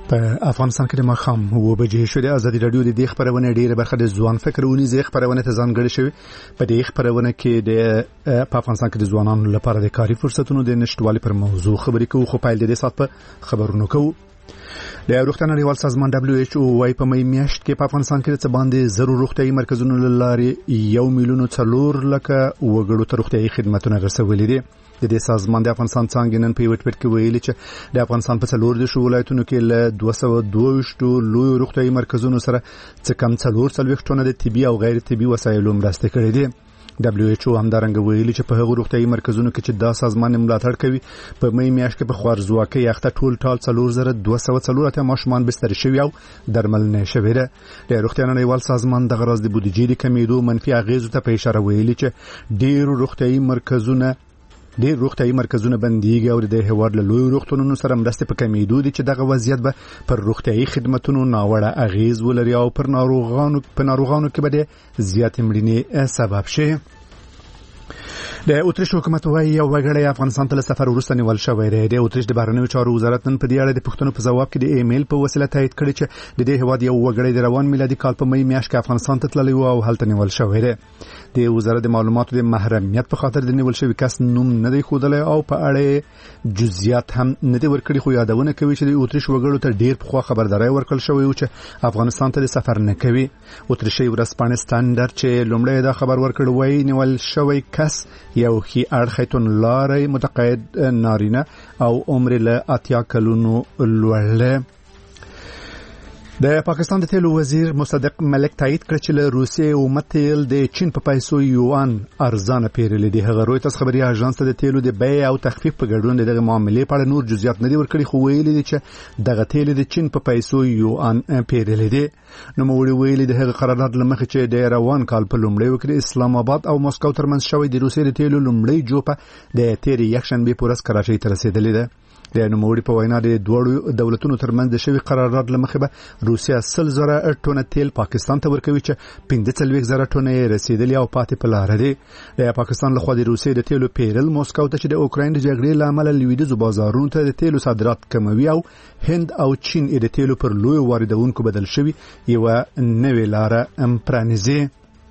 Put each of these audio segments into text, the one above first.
په افغانستان کې د ماښام 9 بجې شوې. ازادي رادیو د دې خبرونه ډیره برخه د ځوان فکرونی زی خبرونه ته ځانګړې شوې. په دې خبرونه کې د په افغانستان کې د ځوانانو لپاره د کاري فرصتونو د نشټوالي پر موضوع خبرې کوو. خو په دې سات په خبرونو کوو. د روغتیا نړیوال سازمان WHO وايي په مې میاشت کې په افغانستان کې څه باندې ضروري روغتيایي مرکزونو لارې 1 میلیون 4 لک وګړو ته روغتيایي خدماتونه رسولي دي. د دې سازمان د افغانستان څنګه نن په وټ کې ویلي چې د افغانستان په څلور د ولایتونو کې له 222 لوی روغتيایي مرکزونو سره څه کم 440 ټنه د طبي او غیر طبي وسایلو مرسته کړې دي. WHO همدارنګه ویلي چې په هغو روغتيایي مرکزونو کې چې دا سازمان ملاتړ کوي په مې میاشت کې په خوارزواکۍ اخته ټول 4240 ماشومان بستر شوي او درمل نه شوي ده. د روغتیا نړیوال سازمان د غراض د بودیجې د کمیدو منفي اغیزو ته په اشاره ویلي چې ډیر روغتيایي مرکزونه بنديږي او د هواد له لوی روغتونونو سره مرسته په کمیدو دي چې دغه وضعیت به پر روغتيایي خدماتونو ناوړه اغیز ولري او پر ناروغانو کې به زیات مړینې سبب شي. د اتریش حکومت وايي یو وګړی افغانستان ته سفر وروسته نیول شوی دی. د اتریش د بهرنیو چارو وزارت نن په دې اړه د پښتنو په ځواب کې د ایمیل په وسیله تایید کړی چې د دې هواد یو وګړی د روان میلادي کال په مې میاشت کې افغانستان ته تللی و او هلته نیول شوی دی. د وزارت د معلوماتو د محرمیت په خاطر د نیول شوی کس نوم نه دی ښودلی او په اړه جزئیات هم نه دی ورکړي. خو یادونه کوي چې د اتریش وګړو ته ډیر پخوا خبرداري ورکړل شوی و چې افغانستان ته سفر نه کوي. اتریشي ورځپاڼه سټانډرډ چې لومړی دا خبر ورکړ وایي نیول شوی کس یو خي اړخیتون لارې متقاعد نارینه او عمر له 80 کلونو لوړ. د پاکستان د تیلو وزیر مصدق ملک تایید کړ چې له روسیې او متل د چین په پیسو یوان ارزانه پیرل دي. هغه رویترز خبري اژانس د تیلو د بیې او تخفیف په ګډون دغه معاملې په اړه نور جزئیات نه دي ورکړي. خو ویلي دي چې دغه تیل د چین په پیسو یوان پیرل دي. نو موږ ویلي د هغه قرارداد لمخې چې د روان کال په لومړی وکړي اسلام آباد او مسکو ترمنځ شوی د روسیې د تیلو لومړی جوپه د تیر یکشنبه پورس کراچۍ ته رسیدلې ده. د نوموړي په وینا د دوه دولتونو ترمنځ د شوی قرارداد لمخې به روسیا 100,000 ټنه تیل پاکستان ته ورکوي چې 45,000 ټنه رسیدلی او پاتې په لار دي. د پاکستان لخوا د روسیې د تیلو پیرل مسکو ته چې د اوکراین د جګړې لامل لویدیځو بازارونو ته د تیلو صادرات کموي او هند او چین د تیلو پر لوی واردونکو بدل شوی یو نوې لار پرانیزي.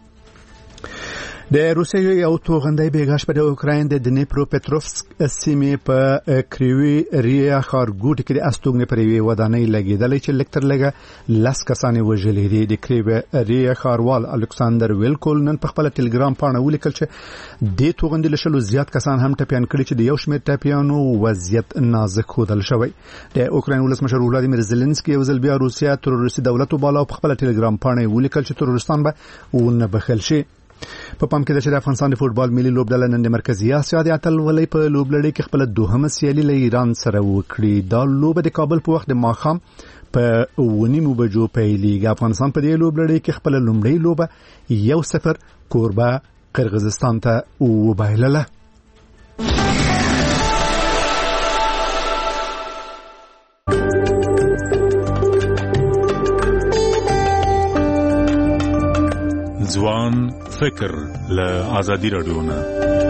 د روسیې یو توغندۍ بیګاش په اوکراین د دنیپرو پټروفسک سیمې په کریوی ریا خارګوټ کې د استوګنې پر وی ودانۍ لګیدلې چې لکتر لګه لاس کسانې وژلې دي. د کریوی ریا خاروال الکساندر ویلکول نن په خپل ټلګرام باندې ولیکل چې د توغندې لشلو زیات کسان هم ټپيان کړي چې د یو شمېر ټپيانو وضعیت نازک خودل شوی. د اوکراین ولسمشر ولادیمیر زيلنسکي یو ځل بیا روسیا تروریستي دولت وباله په خپل ټلګرام باندې ولیکل چې تروریستان به ونه بخښل شي. په پام کې د افغانستان د فوتبال ملي لوبډله نن د مرکزی اسیا د اتلولۍ په لوبلړۍ کې خپل دوهمه سیالي له ایران سره وکړي. دا لوبه د کابل په وخت د ماښام په 9 بجو پیلېږي. افغانستان په دې لوبلړۍ کې خپل لومړی لوبه 1-0 کوربه قرغیزستان ته وبایلله. ځوان فکر له آزادی رادیو نه.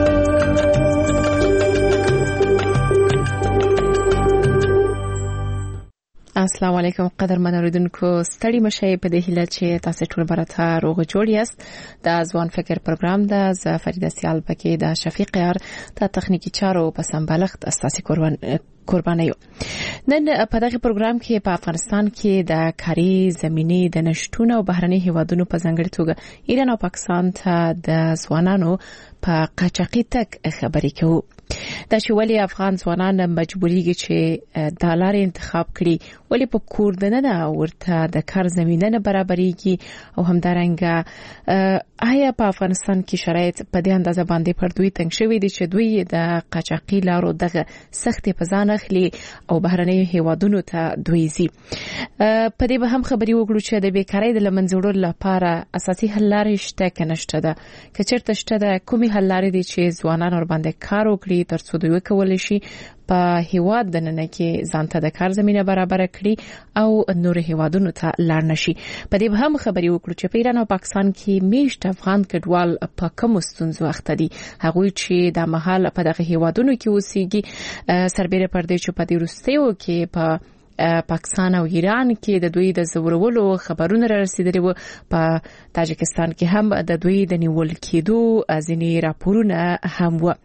السلام علیکم قدرمن اوریدونکو، ستړي مشه په دې هیله چې تاسو ټول برته روغ جوړ یاست. د ځوان فکر پروګرام د زفریده سیال پکې د شفیق یار د تخنیکی چارو په سمبالښت اساسي قرباني یو. نن په دغه پروګرام کې په افغانستان کې د کاري زمینې د نشټون او بهرني هیوادونو په ځانګړي توګه ایران او پاکستان ته د ځوانانو په قاچاقي تک خبرې کوو. دا چې ولی افغان ځوانان مجبوریږي چې د لار انتخاب کړي، ولی په کور دننه ورته د کار زمینه نه برابرېږي او همدارنګه آیا په افغانستان کې شرایط په دې اندازه باندې پر دوی تنګ شوی دي چې دوی د قاچاقي لارو دغه سختي په ځان اخلي او بهرنیو هیوادونو ته دوی ځي. په دې به هم خبرې وکړو چې د بیکارۍ د لمنځوړلو لپاره اساسي حل لارې شته که نشته ده، که چېرته شته ده کومې حل لارې دي چې ځوانان ور باندې کار وکړي ترڅو دوی وکولی شي په هیواد دننه کې ځانته د کار زمینه برابر کړي او نور هیوادونو ته لاړ نشي. په دې به هم خبرې وکړو چې په ایران او پاکستان کې میشت افغان کډوال په کوم ستونزو اخته دي، هغوی چې د مهال په دغه هیوادونو کې اوسېږي، سربېره پر دې چې په دې وروستیو کې په پاکستان او ایران کې د دوی د زورولو خبرونه را رسیدلي وو. په تاجکستان کې هم د دوی د نیول کېدو ځینې راپورونه هم وو.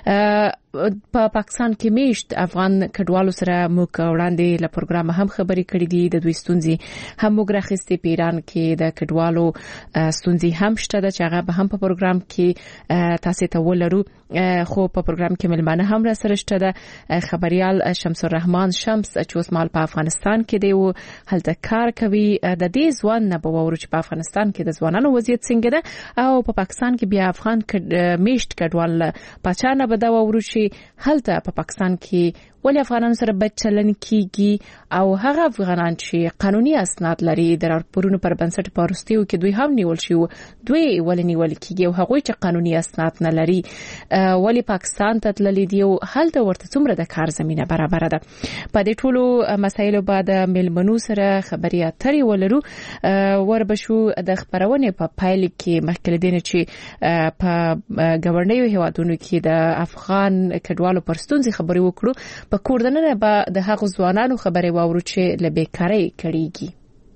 په پاکستان کې میشت افغان کډوالو سره موږ وړاندې له پروګرام هم خبرې کړې دي. د دوی ستونزې هم موږ راخستې. په ایران کې د کډوالو ستونزې هم شته چې هغه به هم په پروګرام کې تاسو ته ولرو. خو په پروګرام کې ملمانه هم را سره شته. د خبريال شمس الرحمن شمس چې اوس مال په افغانستان کې دی او هلته کار کوي. د دې ځوان نه به وورو چې په افغانستان کې د ځوانانو وضعیت څنګه ده او په پاکستان کې بیا افغان میشت کډوال پچانه به دا وورو چې هلته په پاکستان کې ولې افغانانو سره بد چلن کیږي او هغه افغانان چې قانوني اسناد لري د راپورونو پر بنسټ په وروستیو کې دوی هم نیول شي. دوی ولې نیول کیږي او هغه چې قانوني اسناد نه لري ولې پاکستان ته تللی دی او هلته ورته څومره د کار زمينه برابر ده. په دې ټولو مسایلو بعد ملمنو سره خبري اترې ولرو. وربشو د خبرونه په پایل کې مخکې دینه چې په گورنیو هیوادونو کې د افغان کډوالو پر ستونزې خبري وکړو. په کوردنه به د هغو ځوانانو خبرې واورو چې له بیکارۍ کړيږي.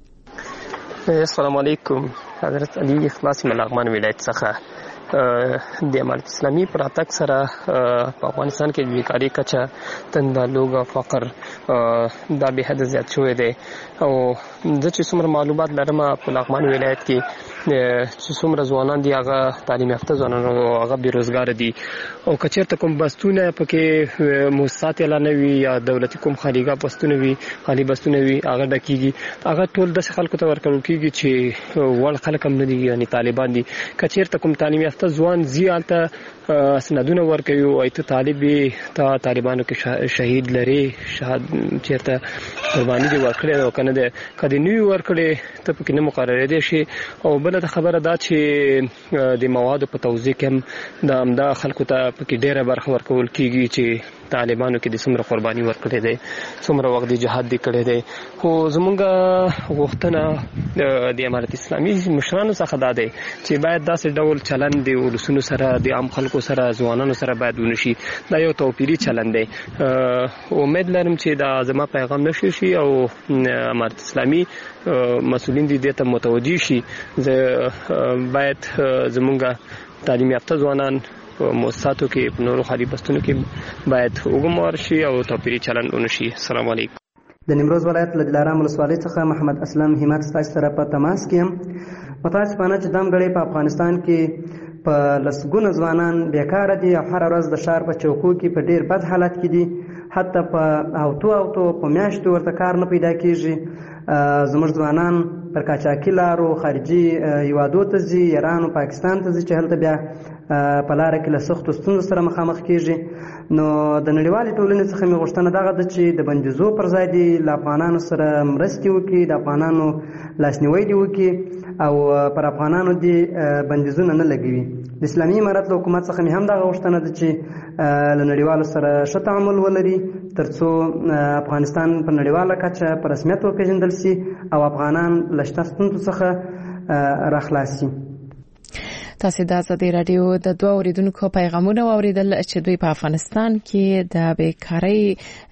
السلام علیکم. حضرت علي اخلاص من لغمان ولایت څخه د امارت اسلامي پر اتاک سره په افغانستان کې د بیکاری کچه تندالوګ فقر دا به حد زیات شوی دی او د چې څومره معلومات لرم په لغمان ولایت کې چې څومره ځوانان دي هغه تعلیم یافته ځوانان او هغه بیروزګار دي او کچېرته کوم بستونه پکې موسسات اعلان وي یا دولتي کوم خالیګه بستونه وي خالی بستونه وي هغه ډکیږي هغه ټول د خلکو ته ورکول کیږي چې ول خلک هم نه دي یعنی طالبان دي. کچېرته کوم تعلیم یافته ځوان زیاته اسنادونه ورکوي او ایت طالبي ته طالبانو کې شهید لري شهادت چیرته قرباني دي ورکړي او کنه د کدي نیو ورکړي ته پکې نه مقرره دي شي. او بل د خبره دا چې د موادو په توزیع کې د امدا خلکو ته پکې ډیره برخه ورکول کیږي چې طالبانو کې د څومره قرباني ورکړي دي څومره وخت د جهاد دی کړي دي. خو زمونږ غوښتنه د امارت اسلامي مشرانو څخه دا دی چې باید داسې ډول چلند دی ولسونو سره د عام خلکو سره ځوانانو سره باید ونشي. دا یو توپیری چلند دی. امید لرم چې دا زما پیغام نشي شي او امارت اسلامي مسؤلین دې ته متوجي شي. باید زمونږ تعلیم یافته ځوانان مؤسساتو کې په نورو خالي بستونو کې باید وګمار شي او توپیری چلند ونشي. السلام علیکم. د نیمروز ولایت له دلارام ولسوالۍ څخه محمد اسلم همت ستاسو سره په تماس کې یم. متاسفانه چې دمګړی په افغانستان کې په لسګونه ځوانان بیکاره دي او هر ورځ د ښار په چوکو کې په ډیر بد حالت کې دي. حتی په اوتو په میاشتو ورته کار نه پیدا کیږي. زموږ ځوانان پر قاچاقي لارو خارجي هیوادو ته ځي، ایران او پاکستان ته ځي چې هلته بیا په لاره کې له سختو ستونزو سره مخامخ کیږي. نو د نړیوالې ټولنې څخه مې غوښتنه دغه ده چې د بندیزو پر ځای دي له افغانانو سره مرستې وکړي، د افغانانو لاسنیوی دې وکړي او پر افغانانو دې بندیزونه نه لګوي. د اسلامي امارت له حکومت څخه مې هم دغه غوښتنه ده چې له نړیوالو سره ښه تعامل ولري ترڅو افغانستان په نړیواله کچه په رسمیت وپېژندل شي او افغانان له شته ستونزو څخه راخلاص شي. تاسو د ازادي رادیو د دوه اوریدونکو پیغامونه واوریدل چې دوی په افغانستان کې د بیکاری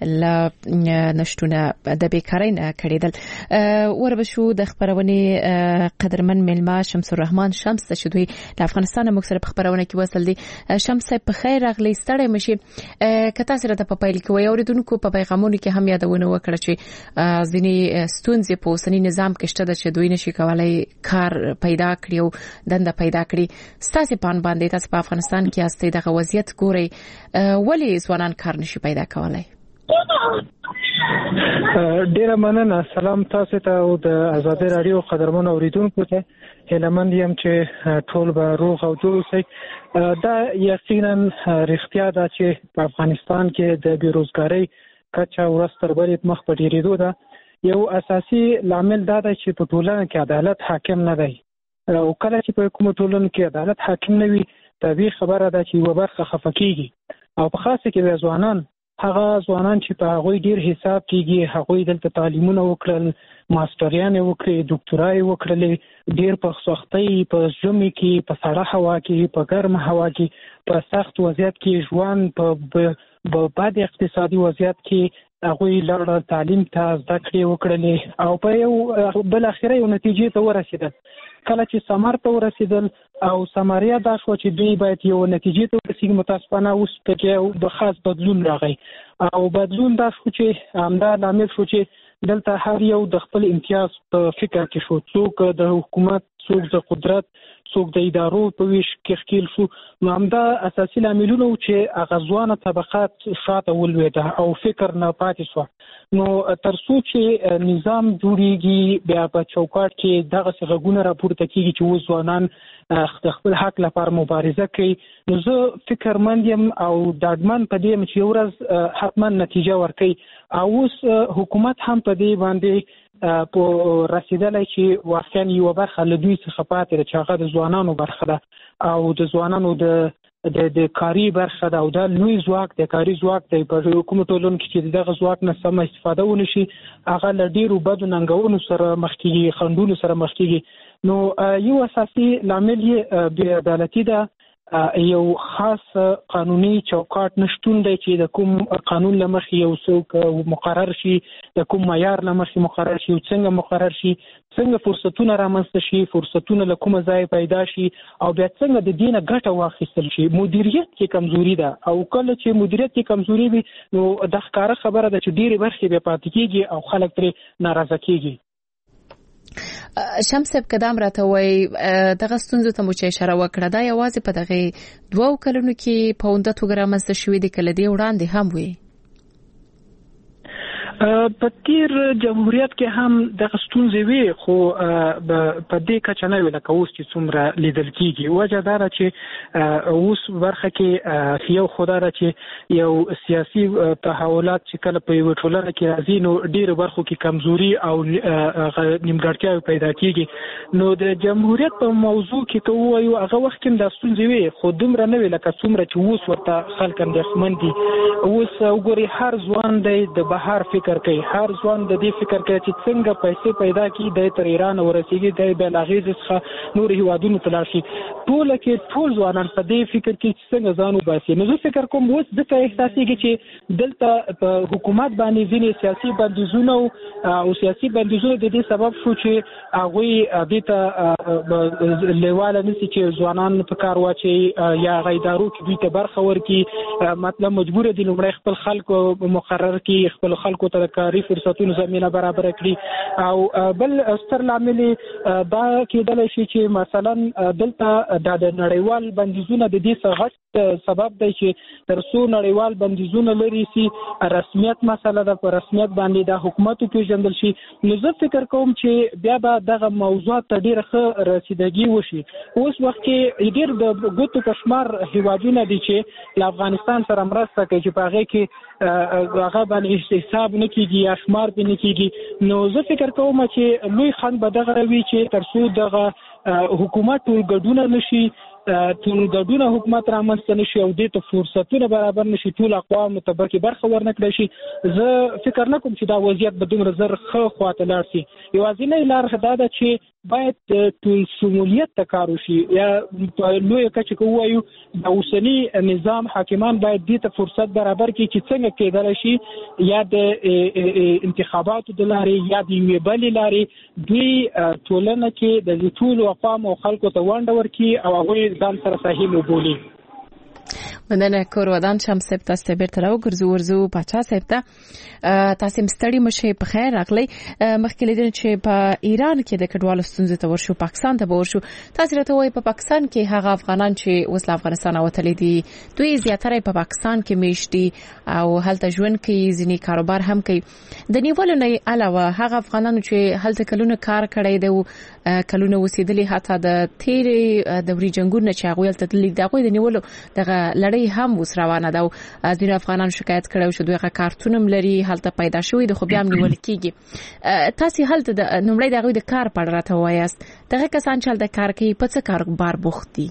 نشټونه د بیکاری نه کړیدل. وربشو د خبرونه قدرمن ملما شمس الرحمن شمس چې دوی د افغانستان موږ سره په خبرونه کې وصل دي. شمس په خیر راغلی ستړی مشي کته سره د پایل کې وي اوریدونکو په پیغامونو کې هم یادونه وکړه چې ځینې ستونزې په اوسنی نظام کې شته چې دوی نشي کولای کار پیدا کړي او دنده پیدا کړي. ستاسو پان باندې تاسو په افغانستان کې استئ دغه وضعیت ګوري ولې ځوانان کار نشي پیدا کولای؟ ډیره مننه. سلام تاسو ته او د ازادي رادیو قدرمن اوریدونکو ته. هیلمند یم چې ټول به روغ او جوړ اوسئ. دا یقینا رښتیا ده چې په افغانستان کې د بیروزګارۍ کچه ورځ تر بلې مخ په ډیرېدو ده. یو اساسي لامل دا دی چې په ټولنه کې عدالت حاکم نه دی او کله چې په کومه ټولنه کې عدالت حاکم نه وي طبیعي خبره ده چې یوه برخه خفه کېږي او په خاصه کې د ځوانان هغه ځوانان چې په هغوی ډیر حساب کېږي هغوی دلته تعلیمونه وکړل، ماسټریانې وکړې، ډاکټورای وکړلې، ډیر په سختۍ په ژمي کې په سړه هوا کې په ګرمه هوا کې په سخت وضعیت کې ژوند په بد اقتصادي وضعیت کې هغه لړ تعلیم ته زده کړې وکړلې او په یو بل اخیره یو نتیجې ته ورسېدل. کله چې ثمر ته ورسېدل او ثمریا دا شو چې دوی باید یو نتیجې ته ورسېږي، متاسفانه اوس پکې د خاص بدلون راغی او بدلون دا شو چې همدا لامل شو چې دلته هر یو د خپل امتیاز په فکر کې شو، څوک د حکومت، څوک د قدرت، څوک د ادارو په ویش کې ښکیل شو. نو همدا اساسي لاملونه چې هغه ځوانه طبقات شاته ولوېده او فکر نه پاتې شو. نو تر څو چې نظام جوړیږي بیا په چوکاټ کې دغه غږونه راپورته کیږي چې اوس ځوانان د خپل حق لپاره مبارزه کوي، نو زه فکرمند یم او ډاډمن په دې چې یو ورځ حتما نتیجه ورکوي. او اوس حکومت هم په دې باندې په رسیدلی چې واقعا یوه برخه له دوی څخه پاتې ده چې هغه د ځوانانو برخه ده او د ځوانانو د کاري برخه ده او دا لوی ځواک دی، کاري ځواک دی. په کومو ټولنو کې چې دغه ځواک نه سمه استفاده ونه شي هغه له ډېرو بدو ننګونو سره مخ کېږي، خنډونو سره مخ کېږي. نو یو اساسي لامل یې بې عدالتي ده، یو خاص قانوني چوکاټ نشتون دی چې د کوم قانون له مخې یو څوک مقرر شي، د کوم معیار له مخې مقرر شي، څنګه مقرر شي، څنګه فرصتونه رامنځته شي، فرصتونه له کومه ځای پیدا شي او بیا څنګه د دې نه ګټه واخیستل شي. مدیریت کې کمزوري ده او کله چې مدیریت کې کمزوري وي نو د ښکاره خبره ده چې ډېرې برخې بیا پاتې کېږي او خلک ترې ناراضه کېږي. شمس صاحب قدم راته وای دغه ستونزو ته مو چې اشاره وکړه دا یوازې په دغه 2 کلونو کې په عمده توګه رامنځته شوې دي، کله دې وړاندې هم وي؟ په تیر جمهوریت کې هم دغه ستونزې وي خو په دې کچه نه وي لکه اوس چې څومره لیدل کېږي. وجه دا ده چې اوس برخه کې یو خو دا ده چې یو سیاسي تحولات چې کله په یوه ټولنه کې راځي نو ډېرو برخو کې کمزوري او نیمګړتیاوې پیدا کېږي. نو د جمهوریت په موضوع کې که ووایو هغه وخت کې دا ستونزې وي خو دومره نه وي لکه څومره چې اوس ورته خلک اندېښمن دي. اوس وګورئ هر ځوان دی د بهر فکر کوي، هر ځوان د دې فکر کوي چې څنګه پیسې پیدا کړي، د تر ایران ورسېږي، د بل اغیز څخه نور هیوادونو ته لاړ شي. ټول ځوانان په دې فکر کې چې څنګه ځان وباسي. نو زه فکر کوم اوس دغه احساسېږي چې دلته په حکومت باندې ځینې سیاسي بندیزونه او سیاسي بندیزونه د دې سبب شو چې هغوی دې ته لیواله نشي چې ځوانان په کار واچي یا ادارو کې دوی ته برخه ورکړي. مطلب مجبور دي لومړی خپل خلکو مقرر کړي، خپل خلکو ته د کاري فرصتونو زمینه برابر کړي. او بل ستر لامل دا کېدلی شي چې مثلا دلته د نړیوال بندیزونه د دې څخه غټ سبب دی چې تر څو نړیوال بندیزونه لري سي رسمیت مسله ده، په رسمیت باندې د حکومت پیژندل شي. نو زه فکر کوم چې بیا به دغه موضوعات ته ډېره ښه رسیدګي وشي. اوس وخت کې ډېر د ګوتو په شمار هیوادونه دي چې له افغانستان سره مرسته کوي چې په هغې کې هغه باندې حساب نه کېږي یا شمار به نه کېږي. نو زه فکر کوم چې لوی خنډ به دغه وي چې تر څو دغه حکومت ټول ګډونه نشي، ټول ګډونه حکومت رامنځته نشي او دې ته فرصتونه برابر نشي، ټول اقوامو ته برخه ورنه کړی شي، زه فکر نه کوم چې دا وضعیت به دومره زر ښه خواته لاړ شي. یوازینۍ لار دا ده چې باید ټول شمولیت ته کار وشي یا په لویه کچه کې ووایو د اوسني نظام حاکمان باید دې ته فرصت برابر کړي چې څنګه کېدلی شي یا د انتخاباتو د لارې یا د یوې بلې لارې دوی ټولنه کې د ټولو اقوامو او خلکو ته ونډه ورکړي او هغوی ځان سره ساحل وبولي. مننه کور ودان شمس صاحب تاسو ته بیرته ورځو پاچا صاحب ته تاسو مستړی مشه په خیر راغلی. مخکې لیدل چې په ایران کې د کډوالو ستونزې ته ورشو، پاکستان ته ورشو. تاسو راته وایي په پاکستان کې هغه افغانان چې اوس له افغانستان وتلي دي دوی زیاتره په پاکستان کې میشتي او هلته ژوند کوي، ځینې کاروبار هم کوي. د نیولو نه علاوه هغه افغانانو چې هلته کلونه کار کړی دی، کلونه اوسېدلي، حتی د تیرې دورې جنګونو چې هغوی هلته تللي دي هغوی د نیولو دغه لړۍ هم اوس روانه ده. ځینې افغانانو شکایت کړی چې دوی هغه کارتونه هم لري، هلته پیدا شوي دي خو بیا هم نیول کېږي. تاسې هلته لومړی د هغوی د کار په اړه راته ووایاست، دغه کسان چې هلته کار کوي په څه کاروبار بوخت دي؟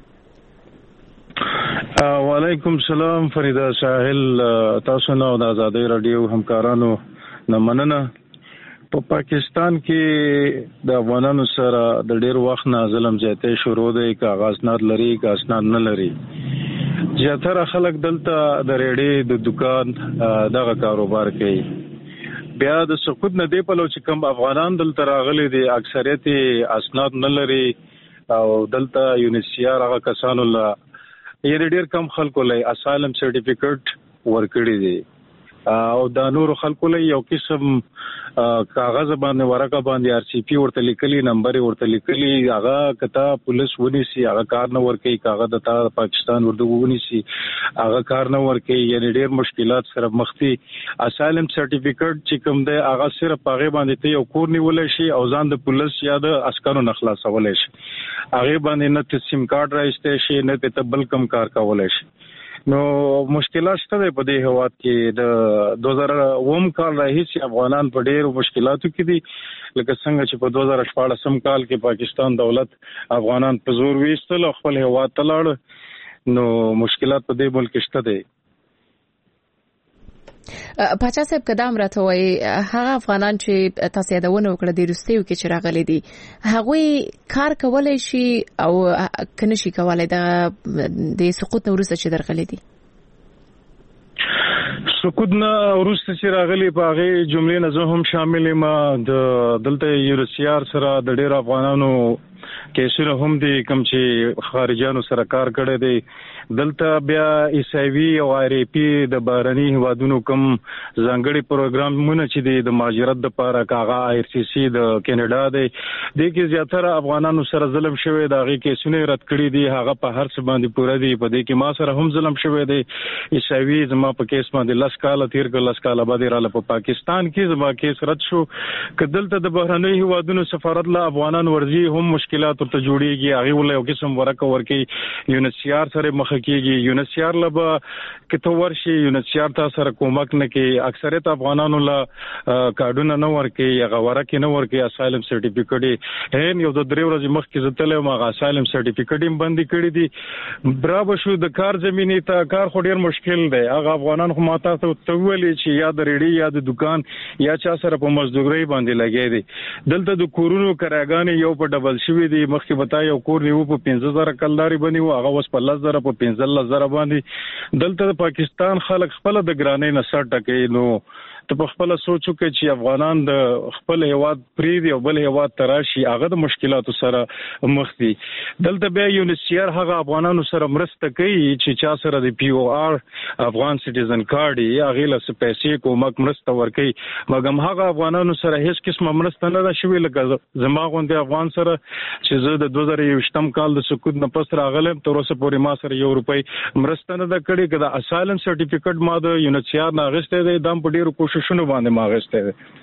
وعلیکم سلام فریده ساحل، تاسو نه او د آزادۍ راډیو همکارانو نه مننه. په پاکستان کې د افغانانو سره د ډېر وخت نه ظلم زیاتې شروع دی، که اسناد لري که اسناد نه لري. زیاتره خلک دلته د ریډي د دکان دغه کاروبار کوي. بیا د سقوط نه دی په لو چې کوم افغانان دلته راغلي دي اکثریت اسناد نه لري او دلته یونیسیار هغه کسانو له یې ډېر کم خلکو له اسایلم سرټیفیکټ ورکړي دي او د نور خلکو له یو قسم کاغذ باندې ورقه باندې RCP ورته لیکلي نمبر ورته لیکلي هغه کته پولیس ونیسي هغه کار نه ورکي کاغذ د پاکستان ورته ونیسي هغه کار نه ورکي یعنی ډېر مشکلات سره مخ دي. اسایلم سرټیفیکټ چې کوم دی هغه صرف هغه باندې ته یو کور نیول شي او ځان د پولیس یا د عسکرو نه خلاصول شي هغه باندې نه سیم کارت راځي شي نه ته بل کم کار کول شي. نو مشکلات شته په دې هواد کې د 2009 کال راهیسې افغانان په ډېرو مشکلاتو کې دي لکه څنګه چې په 2014 کال کې پاکستان دولت افغانان په زور ویستل خپل هواد ته لاړ نو مشکلات په دې ملک شته دي. پاچا صاحب قدم راته وای هغه افغانان چې تاسو یادونه وکړه د روسیو کې چې راغلي دي هغه کار کولای شي او کنه شي کولای د سقوط وروسته چې درغلي دي سقوط نه وروسته چې راغلي په هغه جملې نه زه هم شامل یم د دلته یورسیار سره د ډېر افغانانو کیسونه هم دي کوم چې خارجانو سره کار کړی دی دلته بیا ایسایوي او RAP د بهرني هیوادونو کوم ځانګړي پروګرامونه چې دي د مهاجرت لپاره کاغه IRCC د کینیډا دی د کې زیاتره افغانانو سره ظلم شوی د هغه کیسونه رد کړی دي هغه په هر څه باندې پوره دي په دې کې ما سره هم ظلم شوی دی ایسایوي زما په کیس باندې لاس کال تیر کړ لاس کال بعد رااله په پاکستان کې زما کیس رد شو کدلته د بهرني هیوادونو سفارت له افغانان ورزي هم مشکلات ته جوړیږي هغه ول یو قسم ورکه ورکي یونیسیار سره مخ کیږي یونیسیار لبا کته ورشي یونیسیار ته سره کومک نه کوي اکثریت افغانانو له کارډونه نه ورکي هغه ورکه نه ورکي اسایلم سرټیفیکټ هین یو د درې ورځې مخ کې زتل ما اسایلم سرټیفیکټ هم بندي کړی دي برابر شو د کار زميني ته کار خو ډیر مشکل دی هغه افغانان خو ماته ته ویلي چې یا د ریډي یا د دکان یا چا سره په مزدوري باندې لګي دي دلته د کورونو کراګانې یو په ډبل شوی دی مخکې بتا یو کور نیو په 15000 کلداري بنی او هغه وس په 10000 په 15000 باندې دلته د پاکستان خلک خپل د ګرانې نه 60 ټکې نو ته په خپل سوچو کې چې افغانان د خپل هیواد پریدي او بل هیواد تراشي هغه د مشکلاتو سره مخ دي دلته به یونیسیار هغه افغانانو سره مرسته کوي چې چا سره د POR افغان سټیزن کارت یې هغه له پیسې کومک مرسته ورکي مګم هغه افغانانو سره هیڅ قسمه مرسته نه شوي لکه زما غونډه افغان سره چې زه د 2020 کال د سقوط نه پس راغلم تر اوسه پورې ما سره €1 مرسته نه کړې کدا اسایلم سرټیفیکټ ما د یونیسیار نه غشته دی دام په ډیرو کوششونو باندې ما غشته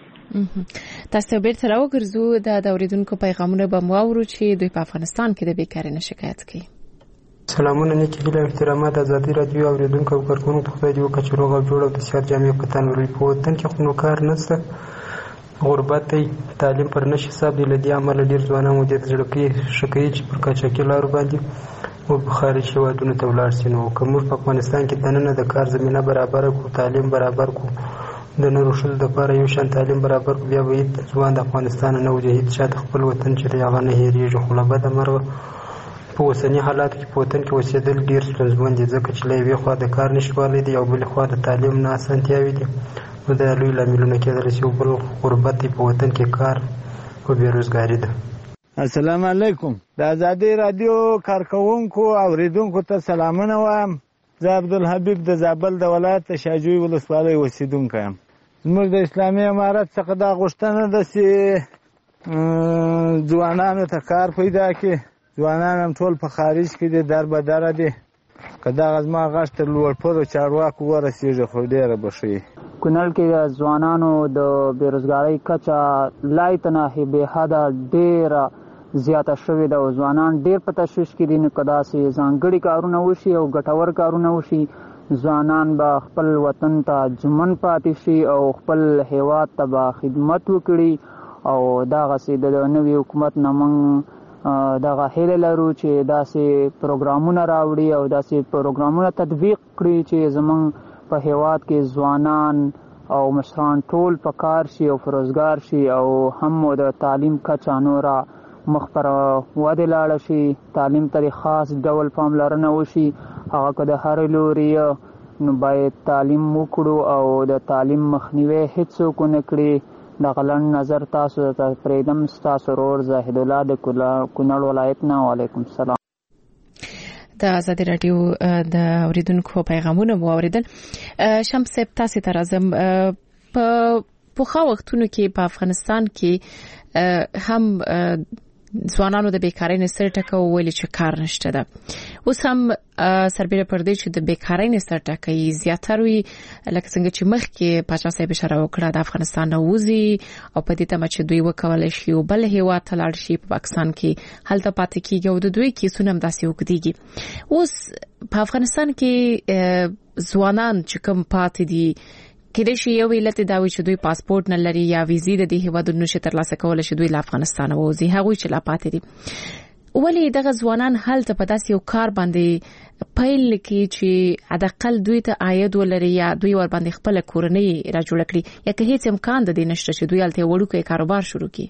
دی تاسو به تر اوګرځو د اوریدونکو پیغامونه به مو اورو چې دوی په افغانستان کې د بیکاری نه شکایت کوي. سلامونه نیکی هیله احترامات آزادي رادیو اوریدونکو او کارکونکو ته خدای دې وکړي چې روغ او جوړ او د صحت جامع پتن ولري په وطن کې خو نو کار نشته غربت دی تعلیم پر نشي حساب دی لدی عمل ډیر ځوانان مو د ځړکې شکایي چې پر کاچاکي لارو باندې او خارج هیوادونو ته ولاړ شي نو کوم په افغانستان کې دننه د کار زمينه برابر کو تعلیم برابر کو د نورو شل د لپاره یو شان تعلیم برابر کو بیا وایي ځوان د افغانستان نه وجهید شاته خپل وطن چې هغه نه هېریږي خو له بده مرغه په اوسني حالاتو کې په وطن کې اوسېدل ډیر ستونزمن دي ځکه چې له یوې خوا د کار نشتوالی دی او بل خوا د تعلیم نه اسانتیاوې دي نو دا لوی لاملونه کېدلی شي او بل غربت په وطن کې کار او بېروزګاري ده. السلام علیکم د آزادي رادیو کارکونکو اوریدونکو ته سلامونه وایم. زه عبدالحبیب د زابل د ولایت شاجوی ولسوالۍ اوسیدونکی یم. زموږ د اسلامي امارت څخه دا غوښتنه ده چې ځوانانو ته کار پیدا کړي. ځوانان هم ټول په خارج کې دي در به دره دي که دغه زما غږ تر لوړپوړو چارواکو ورسېږي خو ډېره به ښه وي. کونړ کې ځوانانو د بېروزګارۍ کچه لای تناهي بېحده ډېره زیاته شوې ده او ځوانان ډېر په تشویش کې دي. نو که داسې ځانګړي کارونه وشي او ګټور کارونه وشي ځوانان به خپل وطن ته ژمن پاتې شي او خپل هیواد ته به خدمت وکړي او دغسې د نوي حکومت نه موږ دغه هیله لرو چې داسې پروګرامونه راوړي او داسې پروګرامونه تطبیق کړي چې زموږ په هیواد کې ځوانان او مشران ټول په کار شي او روزګار شي او هم د تعلیم کچه نوره مخ پر وده لاړ شي، تعلیم ته خاص ډول پاملرنه وشي. هغه که د هر لوري نو باید تعلیم وکړو او د تعلیم مخنیوي هیڅوک ونه کړي. د غلن نظر تاسو ته پرېږدم، ستاسو ورور زاهد الله د کونړ ولایت نه. وعلیکم السلام. د ازادي راډیو د اوریدونکو پیغامونه مو اوریدل. شمس صاحب تاسو ته راځم. په پوخا وختونو کې په افغانستان کې هم ځوانانو د بیکارۍ نه سر ټکو ویل چې کار نشته ده. اوس هم سربېره پر دې چې د بیکارۍ نه سر ټکي زیاتره وي، لکه څنګه چې مخکې پاچا صاحب اشاره وکړه د افغانستان نه وځي او په دې تمه چې دوی وکولای شي او بل هیواد ته لاړ شي په پاکستان کې هلته پاتې کیږي او د دوی کیسونه هم داسې وکړي. اوس په افغانستان کې ځوانان چې کوم پاتې دي کله شي یو علت دا وي چې دوی پاسپورت نه لري یا ویزې د دې هیوادونو نشي ترلاسه کولای شي دوی له افغانستان ووځي. هغه چې لا پاتې دي ولې دغه ځوانان هلته په داسې یو کار باندې پیل کې چې حداقل دوی ته عاید ولري یا دوی ور باندې خپل کورنۍ را جوړ کړي یا که هیڅ امکان د دې نشته چې دوی هلته وړوکی کاروبار شروع کړي؟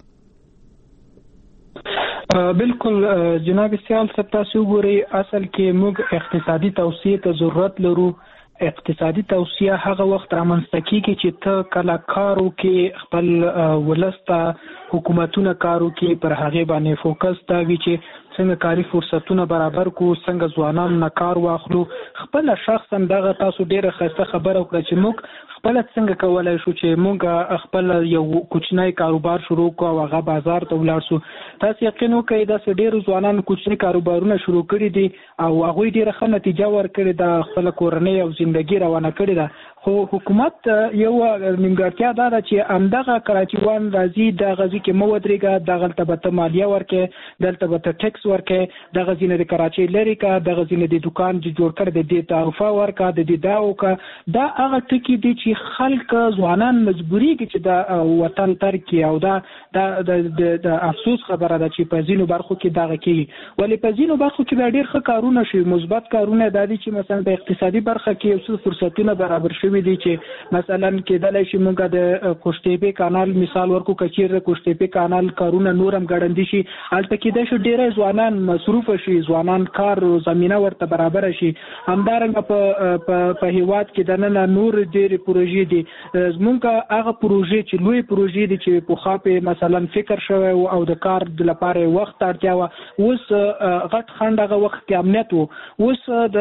بالکل جناب سیال صاحب، تاسو وګورئ اصل کې موږ اقتصادي توسعه ته ضرورت لرو. اقتصادي توسعه هغه وخت رامنځته کیږي چې ته کله کارو کې خپل ولسته حکومتونه کارو کې پر هغه باندې فوکس تا وی چې څنګه کاری فرصتونه برابر کو، څنګه ځوانان نه کار واخلو. خپل شخصا دغه تاسو ډیره ښه خبره وکړه چې موږ خپل څنګه کولای شو چې موږ خپل یو کوچنی کاروبار شروع کوو او هغه بازار ته ولاړ شو. تاسو یقین وکړئ دا ډیرو ځوانان کوچنی کاروبارونه شروع کړي دي او هغه ډیره ښه نتیجه ورکړي ده، خپل کورنۍ او ژوندۍ روانه کړي ده. خو حکومت یو نیمګړتیا دا ده چې همدغه کراچیوان راځي د غزي کې مو ودرېګه، دغه ته مالیه ورکې، دلته به ټیکس ورکې، دغه ځینې د کراچۍ لري کا، دغه ځینې د دکان چې جوړ کړ د دې تعرفه ورکا، د دې داو کا. دا هغه ټکی دي چې خلک ځوانان مجبورېږي چې د وطن ترک او دا د افسوس خبره ده چې په ځینو برخو کې دغه کېږي. ولی په ځینو برخو کې ډېر ښه کارونه شي، مثبت کارونه د دې چې مثلا په اقتصادي برخه کې یو څه فرصتونه برابر شوي دي چې مثلا کېدلای شي موږ د کوشتېپې کانال مثال ورکو، کچیر کوشتېپې کانال کارونه نورم ګړندې شي، البته کې د شو ډېر ځوانان مصروف شي، ځوانان کار زمينه ورته برابر شي. همدارنګه په هیواد کې د نن نور ډېر پروژې دي. موږ هغه پروژې چې لوی پروژې دي چې په خاطر مثلا فکر شوی او د کار لپاره وخت اړتیا و، اوس غټ خندغه وخت کې امنیت وو، اوس د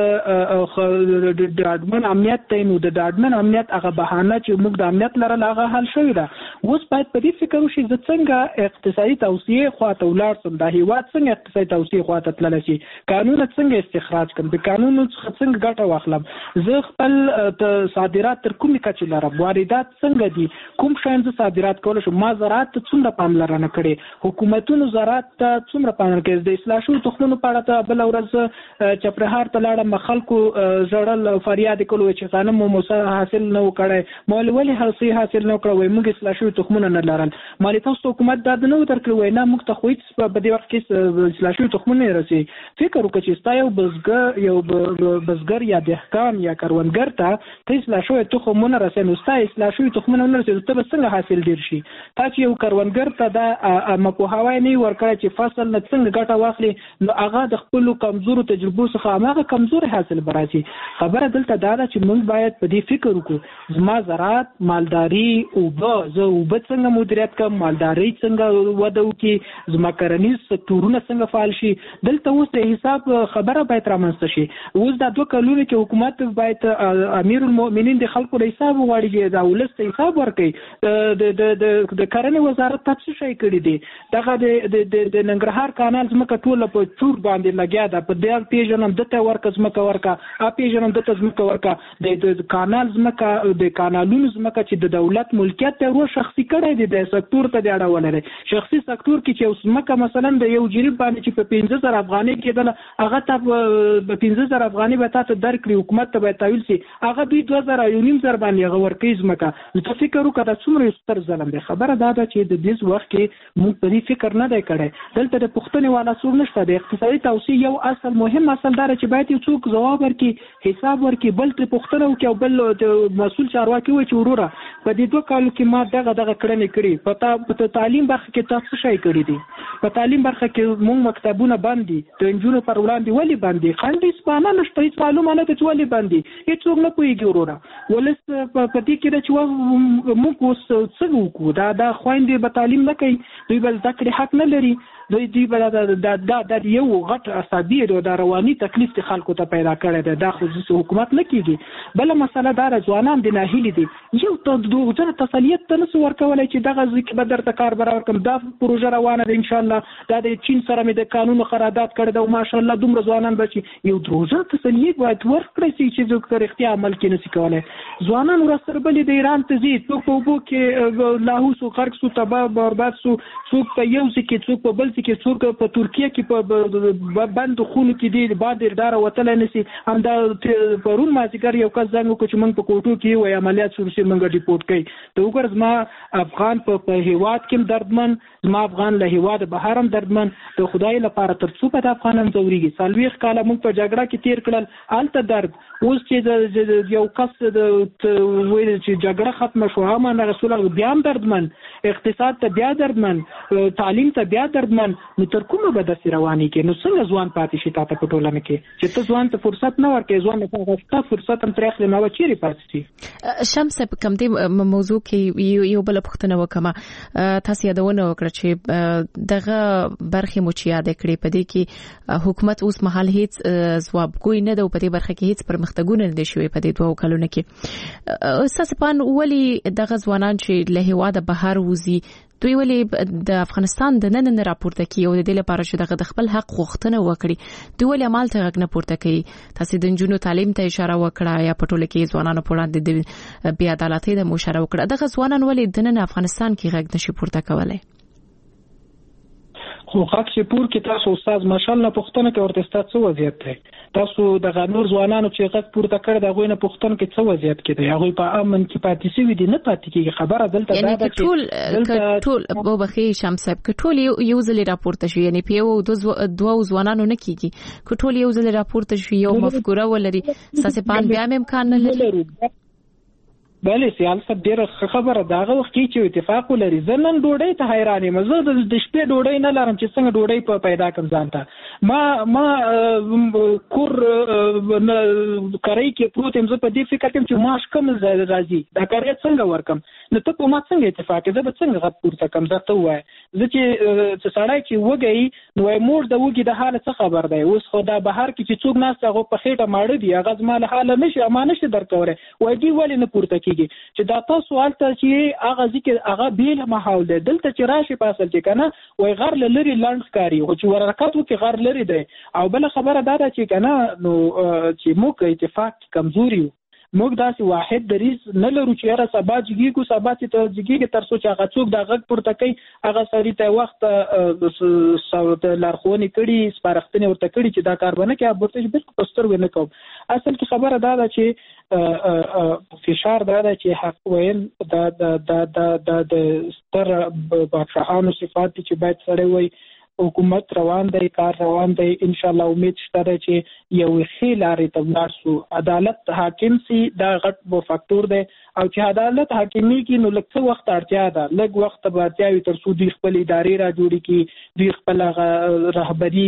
اډمن امنیت ته نو د اډمن امنیت هغه بهانه چې موږ د امنیت لرل هغه حل شوی ده. اوس باید په دې فکر وشي چې څنګه اقتصادي توسعه خواته ولاړ سم، د هیواد څنګه اقتصادي توسعه خواته تلل شي، قانون څنګه استخراج کړم، د قانون څنګه ګټه واخلم، زه خپل صادرات تر کومې کچې لرم، واردات څنګه دي، کوم شان زه صادرات کول شم، ما زراعت ته څومره پاملرنه کړې، حکومتونو زراعت ته څومره پاملرنه کړې. د اصلاح شوو تخمونو په اړه ته بل ورځ چپرهار ته لاړم، خلکو زړل فریاد کول چې غنم مو حاصل نه وکړي، مول ولې حاصل نه وکړي، موږ اصلاح شوو تخمونه نه لرل. مالي تاسو حکومت دا نه ورکړي، وای نه موږ ته خو هیڅ په دې وخت کې اصلاح شوو تخمونه راسي. فکر وکړئ چې ستا یو بزګر یا دهقان یا کروندګر ته اصلاح شوو تخمونه راسي، نو ستا اصلاح شوو تخمونه نه راسي، ته به څنګه حاصل ډیر شي؟ تا چې یو کروندګر ته دا مپوهاوی نه ورکړي چې فصل نه څنګه ګټه واخلي، نو هغه د خپل کمزورو تجربو څخه هغه کمزور حاصل براسي. خبره دلته دا ده چې موږ باید په دې فکر وکړو، زما زراعت، مالداري، اوبه، زه اوبه څنګه مدیریت کوم، مالداري څنګه وده وکړي، زما کرنیز سکتورونه څنګه فعال شي. دلته اوس د حساب خبره باید رامنځته شي. اوس دا 2 کلونه کې حکومت باید امیر المؤمنین د خلکو د حساب وغواړي، د ولس ته حساب ورکړي. د کرنې وزارت تاسو شي کړی دی، دغه د ننګرهار کانال زمکه ټول په چور باندې لګیا ده، په دې پیژنم دته ورکه زمکه ورکه، پیژنم دته زمکه ورکه، د کانال زمکه، د کانالونو زمکه چې د دولت ملکیت ته ورو شخصي کړی دی، د سکتور ته دی اړول لري. شخصي سکتور کې چې زمکه مثلا د یو جریب باندې چې په 15000 افغانۍ کېدل، هغه ته په 15000 افغانۍ به تاسو درکړي، حکومت ته به تحویل شي، هغه دوی 2000 یو نیم زر باندې هغه ورکې زمکه. نو ته فکر وکړه دا څومره ستر ظلم دی. خبره دا ده چې د دې وخت کې موږ په دې فکر نه دی کړی. دلته د پښتنې والا څوک نشته. د اقتصادي توسعه یو اصل مهم اصل دا چې باید یو څوک ځواب ورکړي، حساب ورکړي، بل تر پښتنه وکړي او بل مسول چارواکي و چې وروره په دې 2 کالو کې ما دغه کړنې کړې په تعلیم برخه کې تاسو شای کړی دي په تعلیم برخه کې موږ مکتبونه باندې د انجونو پر وړاندې ولې باندې خندې سپانه نشته هیڅ معلومه نه ده چې ولې باندې هیڅوک نه پوهیږي وروره ولس په دې کې د چې موږ اوس څه وکړو دا خويندې به تعلیم نه کوي دوی بل ذکر حق نه لري دوی بل د یو غټ عصبي د رواني تکلیف ته خلکو ته پیدا کړی دی دا خصوصي حکومت نه کیږي بل مسله دا ځوانان د ناهیلي دي یو ته دوه ځله تسلیت ته نسو ورکولای چې دغه ځکه به درته کار برابر کوم دا پروژه روانه ده ان شاء الله دا د چین سره مې د قانون قرارداد کړی دا ماشاءالله دومره ځوانان بچي یو دروځه تسلیت باید ورکړي چې د اختیار عمل کې نشي کولای ځوانان ورسره بل د ایران ته زی څوک په بو کې لاهوس او خرق سو تباہ برباد سو څوک په یو ځکه څوک په بل ځکه څوک په ترکیه کې په بند خونو کې دی بعد اداره وتل نشي هم دا پرون مازیګر یو کس زنګ کو چې موږ په کوټو کې وای عملیات شروع شي موږ ریپورت کوي ته وګور زما افغان په هیواد کې دردمن زما افغان له هیواد بهرم دردمن ته خدای لپاره تر څو په افغانان زوريږي سالويخ کاله موږ په جګړه کې تیر کړل الته درد اوس چې یو کس د ویل چې جګړه ختمه شو هم نه رسول الله بیا دردمن اقتصاد ته بیا دردمن تعلیم ته بیا دردمن نو تر کومه به د رواني کې نو څنګه ځوان پاتې شي تاسو په ټولنه کې چې ته ځوان ته فرصت نه ورکې ځوان ته غوښته فرصت هم ترخله نو چیرې پاتې شي شمس کوم دې موضوع کې یو بل پوښتنه وکړه تاسو یادونه وکړه چې دغه برخه مو چې یاد کړې په دې کې حکومت اوس مهال هیڅ ځوابګوی نه دی په دې برخه کې هیڅ پرمختګونه نه دي شوي په دې 2 کلونو کې اساساً ولی دغه ځوانان چې له هیواده بهر وزي دوی ولې د افغانستان د نن راپورته کوي او د دې لپاره چې دغه د خپل حق غوښتنه وکړي دوی ولې عمل ته غږ نه پورته کوي تاسو د جنونو تعلیم ته اشاره وکړه یا په ټوله کې ځوانانو په وړاندې د بیا عدالتۍ د مشاره وکړه دغه ځوانان ولې د نن افغانستان کې غږ نشي پورته کولای خو حق چې پور کې تاسو استاد ماشالله پښتنه کې ورته ستاسو وضعیت دی تاسو د غنور ځوانانو چې غږ پورته کړ د غوینه پښتون کې څه وضعیت کې دی هغه په امن کې پاتې شي دي نه پاتې کېږي خبره دلته دا چې ټول په بخي شمس صاحب کټول یو ځل راپورته شي یعنی په یو دوه ځوانانو نه کېږي کټول یو ځل راپورته شي یو مفکوره ولري ساسپان بیا امکان نه لري بله سیاست ډیره خبره داغه وخت چې اتفاق ولري زنن ډوډۍ ته حیرانې مزه د شپې ډوډۍ نه لرم چې څنګه ډوډۍ په پیدا کوم ځانته ما کور کړی کې پروت هم زه په دې فکر کوم چې ماش کوم راځي دا کار څنګه ورکم نو ته په ما څنګه اتفاق زه به څنګه غو پورته کوم زه ته وای زه چې سړی چې وګي نو مور د وګي د حالت څه خبر دی اوس خدا بهر کې چې څوک ناس هغه په خېټه ماړه دی هغه زما له حاله نشي امانه شي درکوره وای دی ولې نه پورته چې دا تاسو حالت چې هغه ذکر هغه بیل محاول دی دلته چې راشي په اصل کې کنه وای غر لری لاند ښکاری او چې ورکات وکي غر لری دی او بل خبره دا ده چې کنه نو چې موږ اتفاق کمزوري موږ داسې واحد دریز نه لرو چې را سبا جګیږو سبا چې ته جګیږي تر څو چې هغه څوک د غږ پورته کوي هغه سړی ته وخت صوت لارښوونې کړي سپارښتنې ورته کړي چې دا کار باندې کې ورته بالکل پستر ونه کوم اصل کې خبره دا ده چې فشار دا ده چې حق ویل د ستر بادشاهانو صفات چې باید سره وي حکومت روان دی کار روان دی ان شاء الله امید شته چې یو ښه لارې ته ولاړ شو عدالت حاکم سي دا غټ فاکتور دی او چې عدالت حاکمي کې نو لږ وخت اړتیا ده لږ وخت به اړتیا وي تر څو د خپل ادارې را جوړي کې د خپل رهبری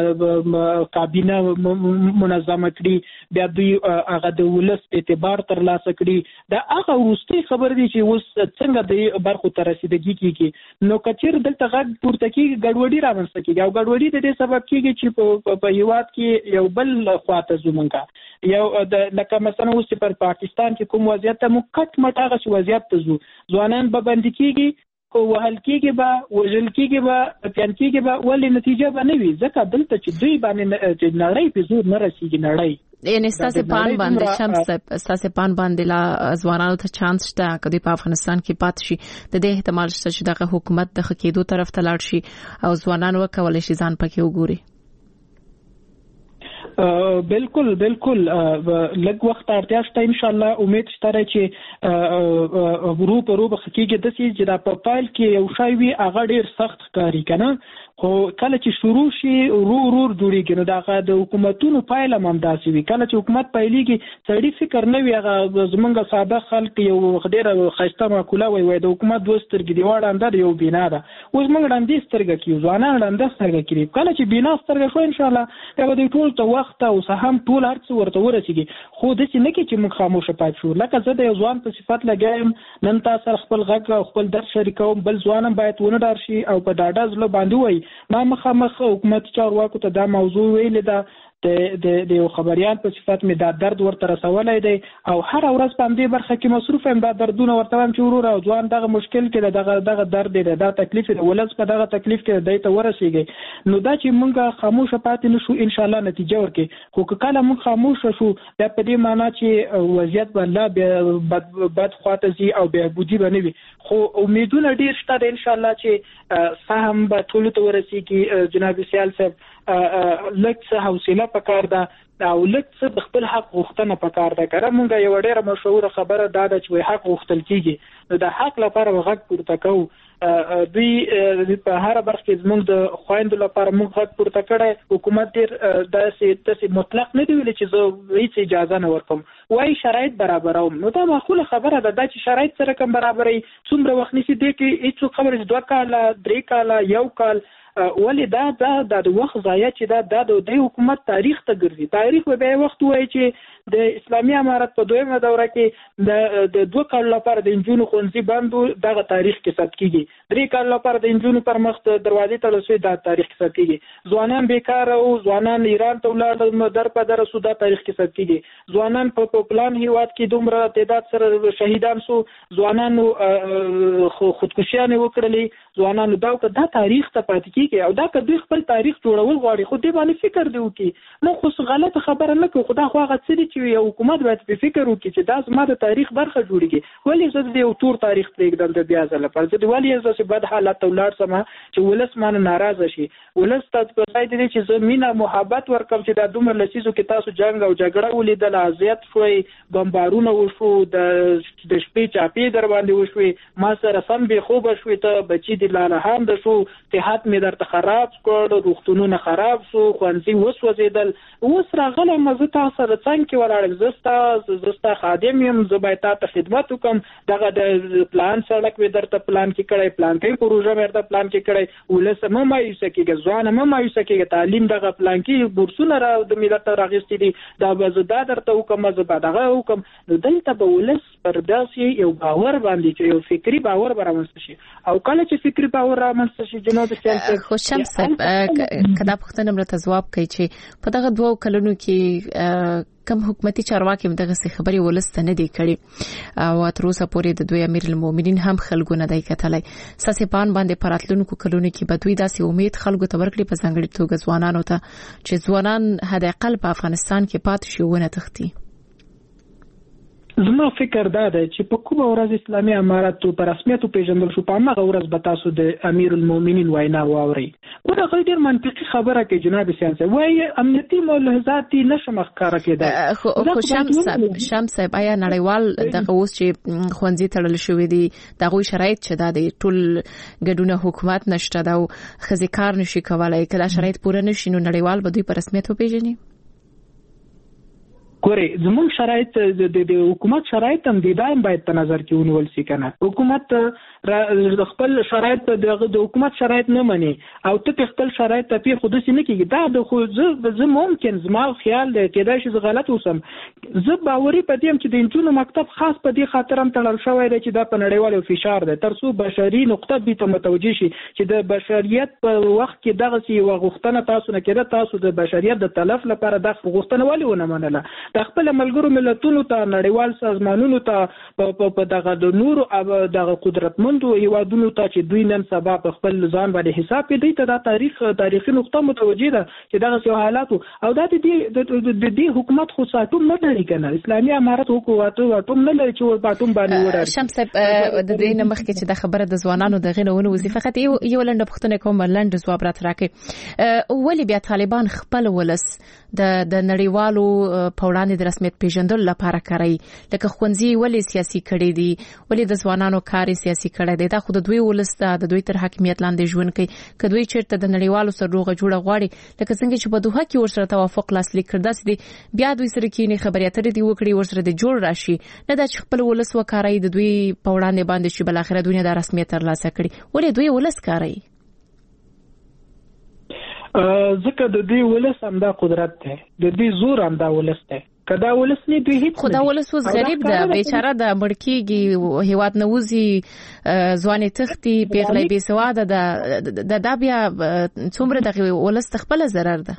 کابینه منظمه کړي بیا دوی هغه د ولس اعتبار ترلاسه کړي دا هغه وروستي خبر دي چې اوس څنګه د برخو ته رسیدګي کیږي نو کچیر دلته غږ پورته کیږي ګډوډي رامنځته کیږي او ګډوډي د دې سبب کیږي چې په هیواد کې یو بل خواته زمونږه یو لکه مثلا اوس په پاکستان کې کوم وضعیت ته مکټ مټ هغه وضعیت ته ځوانان به بند کیږي او وهل کیږي به وژل کیږي به پیان کیږي به ولې نتیجه به نه وي ځکه دلته چې دوی باندې نړۍ په زور نه رسیږي نړۍ یعنی ستاسو پان باندې شمس ستاسو پان باندې لا ځوانانو ته چانس شته کدی په افغانستان کې پات شي د دې احتمال شته چې دغه حکومت د خکېدو طرف ته لاړ شي او ځوانان وکولای شي ځان پکې وګوري بالکل لږ وخت اړتیا شته ان شاء الله امید شته چې ورو په ورو بخکیږي د سې چې دا په فایل کې یو شی وي هغه ډیر سخت کاری کنه خو کله چې شروع شي ورور جوړیږي نو دا د حکومتونو پایله هم داسې وي کله چې حکومت پایلیږي سړی فکر نه وي هغه زمونږ ساده خلک یو ډېره ښایسته معقوله وي د حکومت دوه سترګې دی واړه اندر یو بنا ده اوس موږ ړندې سترګه کیو ځوانان ړنده سترګه کړي کله چې بنا سترګه شو ان شاء الله دا به ټول ته وخت او سهم ټول هرڅ ورته ورسیږي خو د چې نه کې چې موږ خاموشه پات شو لکه زه د یو ځوان په صفت لګایم نن تاسو خپل غږ او خپل درس شریکوم بل ځوانم باید ونه ډار شي او په ډاډه ځل باندې وای ما مخامخ حکومت چارواکو ته دا موضوع ویل ده د یو خبريال په صفت می دا درد ورته رسولای دی او هر ورځ په دې برخه کې مصروف یم دا دردونه ورته هم چې ورور او ځوان دغه مشکل کې دغه درد دی دا تکلیف دی ولز په دغه تکلیف کې دای ته ورسیږي نو دا چې مونږه خاموشه پاتې نشو ان شاء الله نتیجه ورکړي خو کله مونږ خاموشه شو دا په دې معنی چې وضعیت بل بد خواته زی او به بودی بنوي خو امیدونه ډیر شته ان شاء الله چې سهم به ټول ته ورسیږي جناب سیال صاحب لکه څه حوصله پکار ده او لکه څه خپل حق غوښتنه پکار ده کړه مونږ یو ډیره مشهور خبره ده چې حق غوښتل کیږي نو د حق لپاره غږ پورته کوو دوی په هر برخه کې زموږ د خويندو لپاره موږ غږ پورته کړی حکومت ډیر داسې مطلق نه دی ویل چې زه هیڅ اجازه نه ورکوم وای شرایط برابروم نو دا معقوله خبره ده چې شرایط سره کوم برابرې څومره وخت نشي دی کې هیڅ خبره 2 کال 3 کال 1 کال ولی دا د وخت ضایع چې د حکومت تاریخ ته ګرځي تاریخ به وخت وای چې د اسلامي امارت په دویمه دوره کې د 2 کال لپاره د انجونو خونځي بندو دغه تاریخ کې ثبت کیږي 3 کال لپاره د انجونو پر مخ دروازې ته رسوي د تاریخ کې ثبت کیږي ځوانان بیکار او ځوانان ایران ته ولاړ در په در سودا تاریخ کې ثبت کیږي ځوانان په پلان هیواد کې دومره تعداد سره شهیدان سو ځوانانو خودکشیانه وکړلې ځوانانو دا تاریخ ته پاتې کیږي او دا که دوی خپل تاریخ جوړول غواړي خو دې باندې فکر دی وکي نو خو غلطه خبره نه کوي خدا خو هغه څه دي چې یو حکومت باید په فکر وکړي چې دا زما د تاریخ برخه جوړیږي ولی زه د یو تور تاریخ پرېږدم د بیا ځله پر ځد ولی زه چې بد حالت ولر سم چې ولس مان ناراضه شي ولس تاسو په ځای دي چې زه مینا محبت ورکم چې د دومره لسیزو کې تاسو جنگ او جګړه ولیدل اذیت شوي بمبارونه وشو د شپې چاپی در باندې وشوي ما سره سم به خوب شوي ته بچی د لاله هم د شو صحت می درته خراب کړ روغتونونه خراب شو خوانسي وسوځیدل اوس راغله مزه تاسو سره څنګه ولاړ زستا خادم یم زبای تاسو خدمت وکم دغه د پلان سړک و درته پلان کې کړی پلان کې پروژه ورته پلان کې کړی ولسمه مایوس کېږي ځوان ما مایوس کېږي تعلیم دغه پلان کې بورسونه را د ملت راغستې دي دا بزدا درته حکم زبا دغه حکم نو دلته به ولس پر داسې یو باور باندې چې یو فکری باور برامنځ شي او کله چې فکری باور رامنځ شي جناب سیال خوشم صاحب کدا پښتنه مرته جواب کوي چې په دغه 2 کلونو کې کم حکومتي چارواکي دغه خبري ولست نه دی کړی او تر اوسه پورې د دوی امیر المؤمنین هم خلکو نه دی کتلای ساسپان باندې پراتلونکو کلونو کې بدوي داسې امید خلکو ته ورکړي په ځانګړي توګه ځوانانو ته چې ځوانان حد اقل په افغانستان کې پات شي ونه تختی زما فکر دا دی چې په کومه ورځ اسلامي امارت په رسمیت پیژندل شو په هغه ورځ به تاسو د امیر المؤمنین وینا واوري ورته ډیر منطقي خبره کوي جناب سیاست وایي امنیتي ملاحظات نشم ښکارا کېده خو شمس صاحب آیا نړیوال دغه اوس چې خوندزي تړل شوې دي دغه شرایط چې دا د ټول ګډونه حکومت نشته دا خزي کار نشي کولای کله شرایط پوره نشي نو نړیوال به دوی په رسمیت پیژني ګوري زموږ شرایط د حکومت شرایط هم د دایم باید په نظر کې ونیول شي کنه حکومت خپل شرایط د حکومت شرایط نه مني او ته خپل شرایط ته په خود سي نه کیږي دا د خو زه ممکن زما خیال دی کېدای شي غلط وسم زه باوري پدیم چې د انټونو مکتب خاص په دې خاطر هم تړل شوی دی چې دا په نړیوالو فشار دی ترڅو بشري نقطه به ته متوجي شي چې د بشریت په وخت کې دغه سی وغوښتنه تاسو نه کېده تاسو د بشریت د تلف لپاره د غوښتنه ولې ونه منله د خپل ملګرو ملتونو ته نړیوال سازمانونو ته په دغه د نورو دغه قدرتمندو هیوادونو ته چې دوی نن سبا په خپل ځان باندې حساب کوي ته د تاریخي نقطه متوجي ده چې دغه څه حالات او د دې حکومت خو ساتوم نه لري کنه اسلامي امارت حکومت نه لري چې پاتوم باندې وړي شمس د دې نه مخکې چې د خبره د ځوانانو د غنونه وظیفه فقط یو لنډه پښتنه کوم لنډ جواب راته راکړي ولی بیا طالبان خپل ولس د نړیوالو په وړاندې د رسمیت پیژندلو لپاره کوي لکه ښوونځي ولې سیاسي کړي دي ولې د ځوانانو کار سیاسي کړي دي دا خو د دوی ولسته د دوی تر حاکمیت لاندې ژوند کوي کدوې چیرته د نړیوالو سره روغه جوړه غواړي لکه څنګه چې په دوحه کې ورسره توافق لاسلیک کړل دي بیا دوی سره کې خبرې اترې دی وکړي ورسره د جوړ راشي نه دا چې خپل ولس وکړي د دوی په وړاندې باندې چې بل اخره دنیا د رسمیت ترلاسه کړي ولې دوی ولس کوي ځکه د دې ولس همدا قدرت دی د دې زور همدا ولس دی کدا ولس نه دوی هیڅ خدا ولس وس غریب ده بیچاره د مړکیږي هیواد نوځي ځواني تختی پیغلې بي سواده د بیا څومره د ولس خپل ضرر ده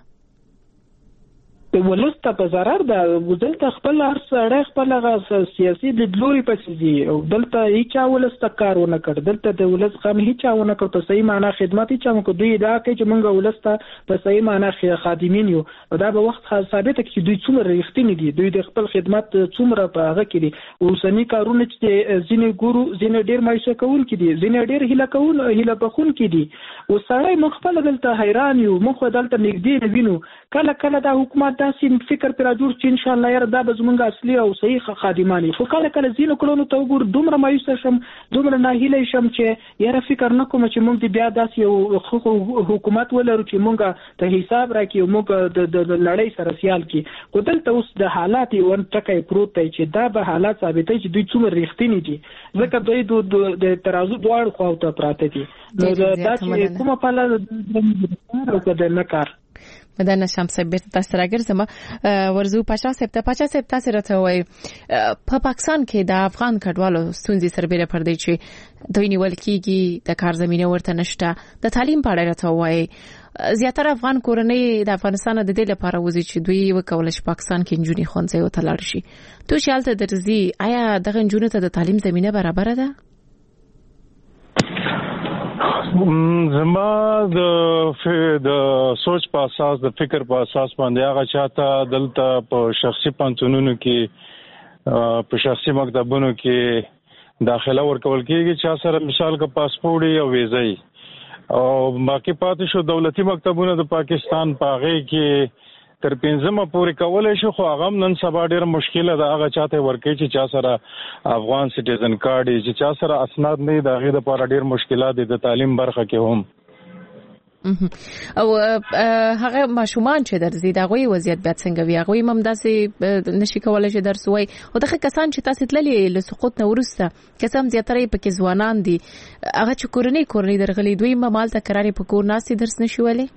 ولس ته په ضرر ده دلته خپل هر څه خپل سیاسي د لوري پسې دي او دلته هیڅ ولس ته کارونه کړ دلته د ولس قام هیڅ ونه کړ په صحیح معنا خدمت هیڅ مو دوی دا کوي چې موږ ولس ته په صحیح معنا خادمین یو دا به وخت ثابت کوي چې دوی څومره رښتینی دي دوی د خپل خدمت څومره په هغه کې دي اوسنی کارونه چې ځینې ګورو ځینې ډیر مایوسه کول کې دي ځینې ډیر هیله بخون کې دي او سړی مخفل دلته حیران یو مخ دلته نږدې وینو کله دا حکومت داسې فکر پر جوړ چې ان شاء الله یاره دا به زمونږ اصلي او صحیح خادمانی خو کله زینو کلونو ته وګور دومره مایوسه شم دومره ناهیله شم چې یاره فکر نکوم چې موږ بیا داسې یو حکومت ولرو چې موږ ته حساب راکړي او موږ د لړۍ سره سیال کی کو دلته اوس د حالات ون ټکای پروت دی چې دا به حالات ثابتې چې دوی څومره رښتینی دي ځکه دوی د ترازو دواړو خواو ته پراته دي نو دا چې کومه پاله د نه کار مدن شمس بیرته تاسو راګرځم ورزو پاشا صاحب تاسو راته وای په پاکستان کې د افغان کډوالو ستونزې سربېره پردي چې دوی نیول کیږي د کار زمينه ورته نشته د تعلیم په اړه راته وای زیاتره افغان کورنۍ د افغانستان د دې لپاره وځي چې دوی وکول شي پاکستان کې انجونی خونځي او تلاړ شي تو شالته درځي آیا دغه انجونی ته د تعلیم زمينه برابر ده زما د سوچ په اساس د فکر په اساس باندې هغه چاته دلته په شخصي پانتونونو کې په شخصي مکتبونو کې داخله ورکول کېږي چې سره مثال کا پاسپورت او ویزه او باقي پاتې شو دولتي مکتبونه د پاکستان پاغه کې تر 15 پورې کولای شو خو هغه نن سبا ډېر مشکله ده هغه چاته ورکې چې چا سره افغان سټیزن کارت چې چا سره اسناد نه د هغه لپاره ډېر مشکلات دي د تعلیم برخه کې هم او هغه ماشومان چې درځي دا غوي وضعیت بیا څنګه وي هغه هم داسې نشي کولای چې درس وای او دغه کسان چې تاسو تللي له سقوط نه ورسته کسان زیاتره پکې ځوانان دي هغه چې کورنۍ درغلي دوی مال ته قرارې په کور ناسي درس نشي ولې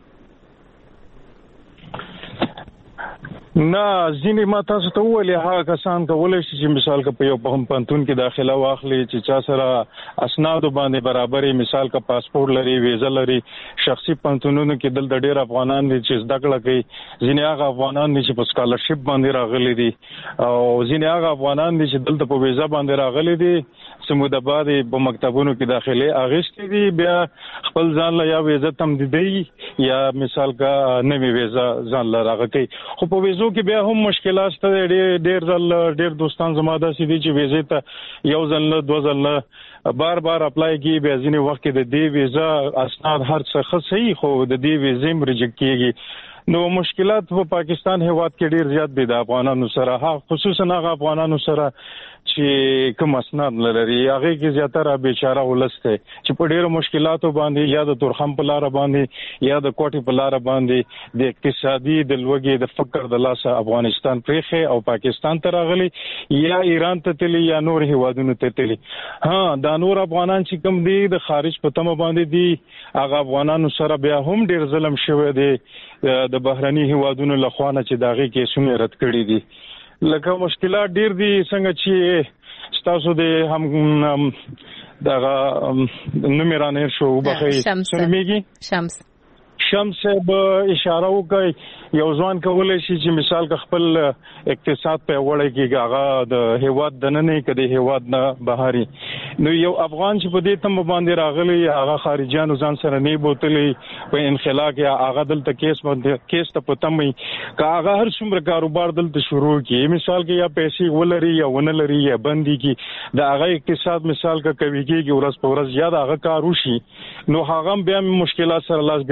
نه ځینې ما تاسو ته ویلې هغه کسان کولای شي چې مثال کا په یو پانتون کې داخله واخلي چې چا سره اسناد باندې برابرې مثال کا پاسپورت لري ویزه لري شخصي پانتونونو کې دلته ډېر افغانان دي چې زده کړه کوي ځینې هغه افغانان دي چې په سکالرشپ باندې راغلي دي او ځینې هغه افغانان دي چې دلته په ویزه باندې راغلي دي سموده بعد په مکتبونو کې داخله اغشتي دي بیا خپل ځان له یا ویزه تمدیدي یا مثال کا نوې ویزه ځان له راغلي خو په ویزو کې بیا هم مشکلات شته ډېر دوستان زما د سې دي چې ویزه ته یو ځل نه دوه ځل نه بار اپلای کی بیا ځینې وخت کې د دې ویزه اسناد هر څه صحیح خو د دې ویزې ریجکټ کیږي نو مشکلات په پاکستان هیواد کې ډېر زیات دي د افغانانو سره خصوصا هغه افغانانو سره چې کوم اسناد لري هغه کې زیاتره بیچاره ولسته چې په ډېرو مشکلاتو باندې یا د تورخم په لار باندې یا د کوټي په لار باندې د اقتصادي د لوګي د فقر د لاسه افغانستان پرېخه او پاکستان ته راغلي یا ایران ته تللی یا نور هیوادونو ته تللی دا نور افغانان چې کوم دي د خارج په تمه باندې دي هغه افغانانو سره بیا هم ډېر ظلم شوی دی د بهرني هیوادونو لخوا چې داغي کیسونه رد کړي دي لکه مشکلات ډیر دي څنګه چې تاسو د هم دغه نومرانه شو بخیر سمېږي شمس به اشاره وکړي یو ځوان کولای شي چې مثال کا خپل اقتصاد په وړه کې هغه د هیواد د نه کده هیواد نه بهاري نو یو افغان چې په دې تم باندې راغلی هغه خارجيانو ځان سره نه بوتلی په انخلاق یا هغه دلته کیس ته پتمي هغه هر څومره کاروبار دلته شروع کی مثال کې یا پیسې ولري یا ونلري یا بندي کی د هغه اقتصاد مثال کا کوي کې ورځ په ورځ زیات هغه کار وشي نو هغه بیا مشکلات سره لاس ګریوان کی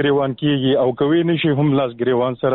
کیږي او کوي نشي هم لاس ګریوان سره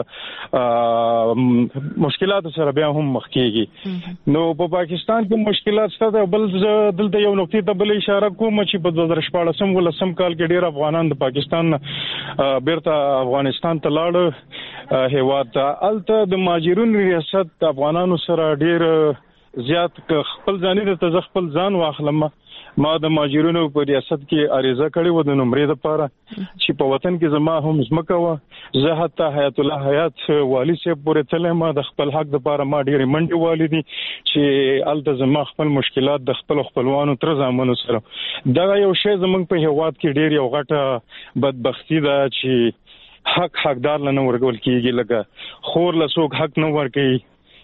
مشکلات سره بیا هم مخ کیږي. نو په پاکستان کې مشکلات شته. بل دلته یو نقطې ته بل اشاره کوم چې په 2014 کال کې ډیر افغانان د پاکستان بیرته افغانستان ته لاړ هیواد ته. الته د مهاجرون ریاست افغانانو سره ډیر زیات خپل ځاني د خپل ځان واخلم. ما د مهاجرونو په ریاست کې عریضه کړې و د نمرې لپاره چې په وطن کې زما هم ځمکه و. زه حتی حیات الله حیات والی صاحب پورې تلم د خپل حق لپاره. ما ډېرې منډې والې دي چې الته زما خپل مشکلات د خپل خپلوانو تر زامنو سره. دا یو شی زموږ په هیواد کې ډېر یو غټه بدبختی ده چې حقدار نه ورکول کیږي. لکه خور له څوک حق نه ورکوي،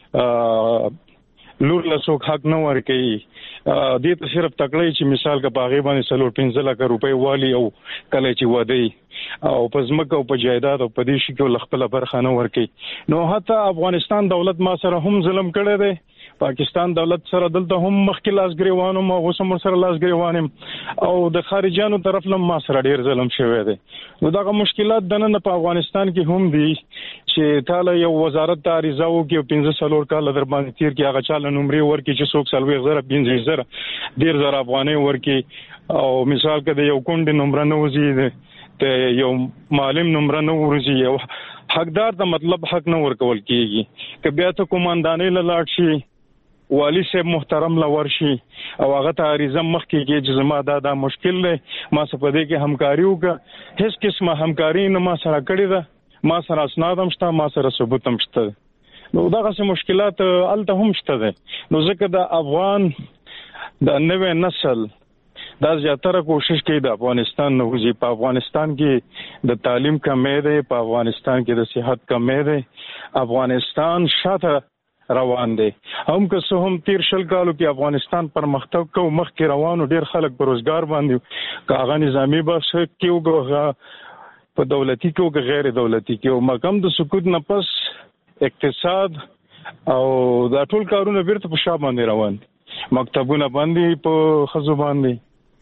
لور له څوک حق نه ورکوي. دې ته صرف تکړه چې مثال کا باغې باندې 15 لک روپۍ والی او کله چې ودی او په ځمکه او په جایداد او په دې شي کې خپل برخه نه ورکوي. نو حتی افغانستان دولت ما سره هم ظلم کړی دی. پاکستان دولت سره دلته هم مخکې لاس ګریوانو ما اوس هم سره لاس ګریوانم او د خارجانو طرف له ما سره ډیر ظلم شوی دی. نو دا مشکلات د نن په افغانستان کې هم دي چې تعالی یو وزارت ته عریضه وکړي 15 کال در باندې تیر کې هغه چاله نمرې ورکړي چې څوک 15,000 ډیر زر افغانۍ ورکړي او مثال کده یو کونډې نمبر نه وزي ته یو معلم نمبر نه ورزي یو حقدار د مطلب حق نه ورکول کیږي. که بیا ته کوماندانې لاړ شي والی صاحب محترم لور شي او هغه ته عریضه مخ کېږي چې زما دا مشکل دی ما څه په دې کې همکاري وکړه. هیڅ قسمه همکاري نه ما سره کړې ده. ما سره اسناد هم شته، ما سره ثبوت هم شته. نو دغه مشکلات الته هم شته ده. نو ځکه د افغان د نوې نسل دا زیاتره کوشش کوي د افغانستان نه وځي. په افغانستان کې د تعلیم کمی دی، په افغانستان کې د صحت کمی دی، افغانستان شاته روان دی. هم که څه هم تیر 20 کالو کې افغانستان پرمختګ کو مخکې روانو ډیر خلک په روزګار باندې کاغه نظامی بخش کې وګه په دولتي کې او غیر دولتي کې او مقام د سکوت نه پس اقتصاد او دا ټول کارونه بیرته په شا باندې روان دي. مکتبونه باندې په خزو باندې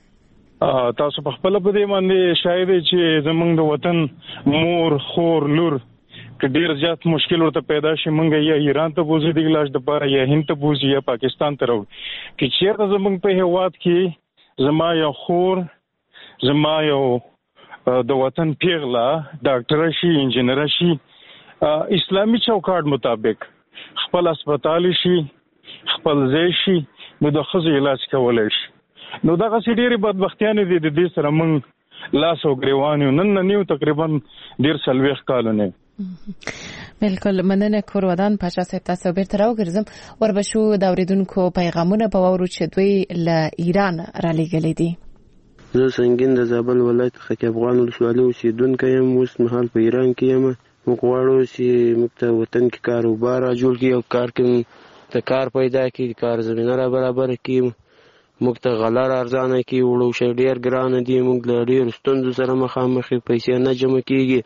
تاسو په خپل په دې باندې شاید چې زمونږ د وطن مور خور لور که ډیر زیات مشکل ورته پیدا شي مونږ یا ایران ته بوزي د علاج لپاره یا هند ته بوزي یا پاکستان ته راوړي. که چیرته زمونږ په هیواد کې زما یو خور زما یو د وطن پیغله ډاکټر شي انجنیر شي اسلامي چوکاټ مطابق خپل هسپتال شي خپل ځای شي نو د ښځو علاج کولای شي. نو دغه ډېرې بدبختیانې دي د دې سره مونږ لاس او ګریوان یو نن نیو تقریبا 40 کالونه. بالکل مننه کور ودان پاشا صاحب تاسو بیرته راوګرځم وربشو د اوریدونکو پیغامونه په وورو چې دوی له ایران را لېږلي دي. زه سنگین د زابل ولایت څخه افغان ولسوالۍ اوسیدونکی یم. اوس مهال په ایران کې یم. موږ غواړو چې موږ ته وطن کې کاروبار جوړ کړي او کار کې د کار پیدا کړي، کار زمینه را برابر کړي، موږ ته غله ارزانه کړي. وړو شی ډېر ګران دي. موږ له ډېرو ستونزو سره مخامخ یو، پیسې نه جمع کېږي.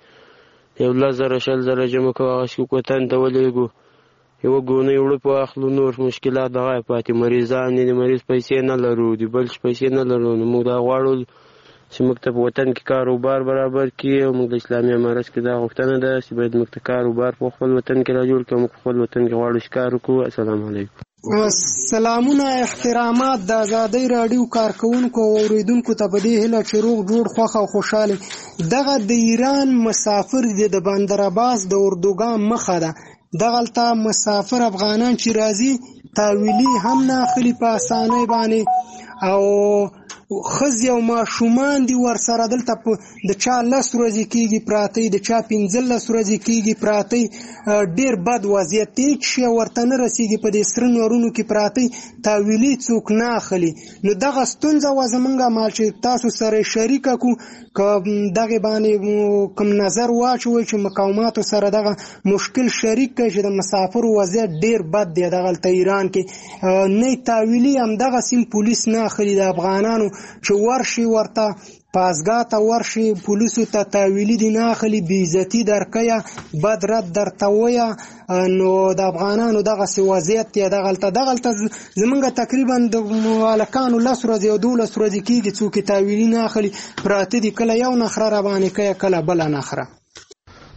10,000 جمع کوو هغه شي وطن ته ولېږو. یوه ګونۍ وړو په اخلو نور مشکلات دغه پاتې. مریضان دي، مریض پیسې نه لرو، د بل پیسې نه لرو. نو موږ دا غواړو چې موږ ته په وطن کې کاروبار برابر کړي او موږ د اسلامي امارت کې دا غوښتنه ده چې باید موږ ته کاروبار په خپل وطن کې را جوړ کړو. موږ خپل وطن کې غواړو چې کار وکړو. السلام علیکم. سلامونه احترامات د آزادۍ راډیو کارکونکو او اوریدونکو ته په دې هیله چې روغ جوړ خوښ او خوشاله. دغه د ایران مسافر د بندر عباس د اردوګان مخه ده. دغلته مسافر افغانان چې راځي تاویلی هم نه اخلي په اسانۍ باندې او خزي او ماشومان دي ورسره دلته د چا 10 ورځې کېږي پراته، د چا 15 ورځې کېږي پراته. ډېر بد وضعیت دی چې ورته نه رسېږي. په دې سره نورونو کې پراته تاویلي څوک نه اخلي. نو دغه ستونزه وه زمونږ مال چې تاسو سره شریکه کړو. که دغې باندې کوم نظر واچوئ چې مقاماتو سره دغه مشکل شریک کړئ چې د مسافرو وضعیت ډېر بد دی دغلته ایران کې. نه تاویلي همدغه سیم پولیس نه اخلي د افغانانو چې ورشي ورته پازګاه ته ورشي پولیسو ته تاویلي دي نه اخلي، بې عزتي درکویه، بد رد درته ویه. نو د افغانانو دغسې وضعیت دی دغلته. زمونږ تقریبا د هلکانو 10 ورځې او 12 ورځې کېږي څوک یې تاویلي نه اخلي، پراته دي. کله یو نخره را باندې کوي، کله بله نخره.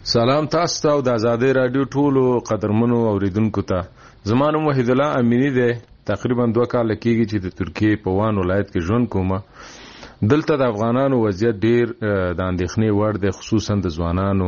سلام تاسو ته د آزادۍ رادیو ټولو قدرمنو اوریدونکو ته. زما نوم وحید الله امینی دی. تقریبا 2 کال کېږي چې د ترکیې په وان ولایت کې ژوند کوم. دلته د افغانانو وضعیت ډیر د اندېښنې وړ دی، خصوصا د ځوانانو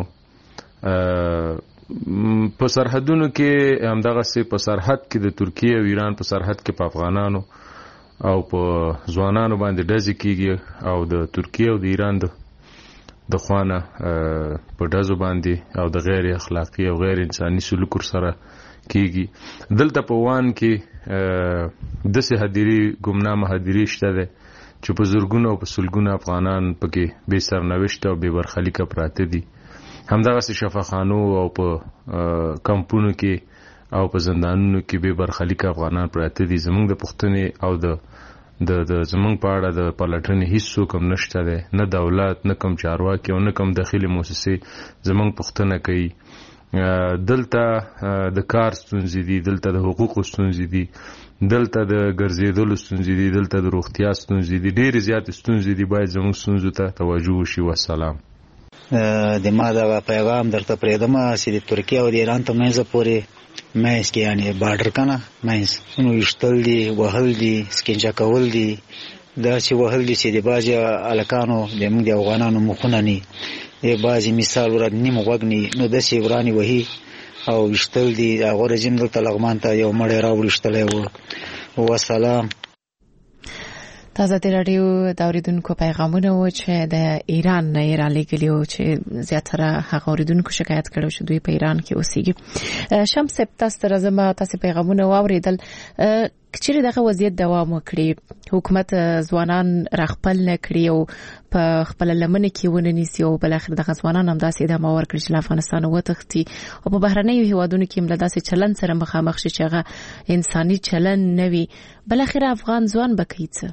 په سرحدونو کې. همدغسې په سرحد کې د ترکیې او ایران په سرحد کې په افغانانو او په ځوانانو باندې ډزې کېږي او د ترکیې او د ایران د خوانه په ډزو باندې او د غیر اخلاقی او غیر انساني سلوک سره کېږي. دلته په وان کې داسې هدیرې ګمنامه هدیرې شته ده چې په زرګونو او په سلګونو افغانان پکې بې سرنوشته او بې برخلیکه پراته دي. همدغسې شفاخانو او په کمپونو کې او په زندانونو کې بې برخلیکه افغانان پراته دي. زمونږ د پوښتنې او د زمونږ په اړه د پلټنې هیڅ څوک هم نشته دی، نه دولت، نه کوم چارواکي او نه کوم داخلي موسسې زمونږ پوښتنه کوي. دلته د کار ستونزې دي، دلته د حقوقو ستونزې دي، دلته د ګرځېدلو ستونزې دي، دلته د روغتیا ستونزې دي، ډېرې زیاتې ستونزې دي. باید زمونږ ستونزو ته توجه وشي. والسلام. د ما دا پیغام درته پرېږدم چې د ترکیې او د ایران تر منځ پورې منځ کې یعنې بارډر که نه منځ نو ویشتل دي، وهل دي، سکنجه کول دي، داسې وهل دي چې د بعضې هلکانو زموږ د افغانانو مخونه ني، د بعضې مثال ورته نیم غوږ ني، نو داسې ورانې وهي او ویشتل دي. هغه رژیم دلته لغمان ته یو مړی راوړیشتلی و. وسلام. تازه د رادیو د اوریدونکو پیغامونه و چې د ایران نه یې رالیږلي و چې زیاتره هغه اوریدونکو شکایت کړی چې دوی په ایران کې اوسېږي. شمس صاحب، تاسو ته راځم، تاسو پیغامونه واورېدل. چیرې دغه وضعیت دوام وکړي، حکومت ځوانان راخپل نه کړي او په خپله لمنې کې ونه نیسي او بالاخره دغه ځوانان همداسې ادامه ورکړي چې له افغانستانه وتښتي او په بهرنیو هیوادونو کې هم له داسې چلند سره مخامخ شي چې هغه انساني چلند نه وي، بالاخره افغان ځوان به کوي څه؟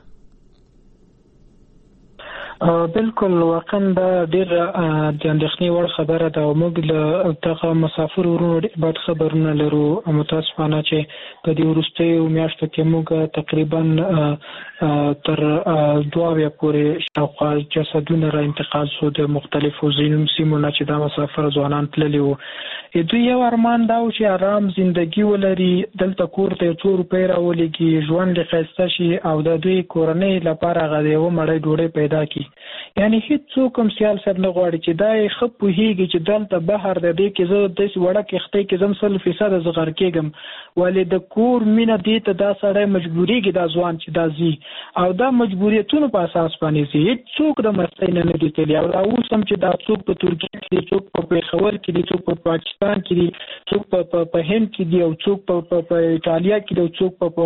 بالکل، واقعا دا ډېر د اندېښنې وړ خبره ده او موږ له دغه مسافر ورونو ډېر بد خبرونه لرو. متاسفانه چې په دې وروستیو میاشتو کې موږ تقریبا تر 2 پورې شاوخوا جسدونه را انتقال شو د مختلفو سیمو نه چې دا مسافر ځوانان تللي وو. دوی یو ارمان دا و چې آرام زندگی ولري، دلته کور ته 2 روپۍ راولېږي، ژوند یې ښایسته شي او د دوی کورنۍ لپاره هغه د یوه مړۍ ډوډۍ پیدا کړي. یعنې هېڅوک هم سیال صاحب نه غواړي چې دا یې ښه پوهېږي چې دلته بهر د دې کې زه داسې وړه کښتۍ کې زم 100% زه غر کېږم، ولې د کور مینه دې ته دا سړی مجبورېږي، دا ځوان چې دا ځي او دا مجبوریتونو په اساس باندې ځي. هېڅوک د مستۍ نه دي تللي او اوس هم چې دا څوک په ترکیه کې دي، څوک په پېښور کې دي، څوک په پاکستان کې دي، څوک په هند کې دي او څوک په ایټالیا کې دي او څوک په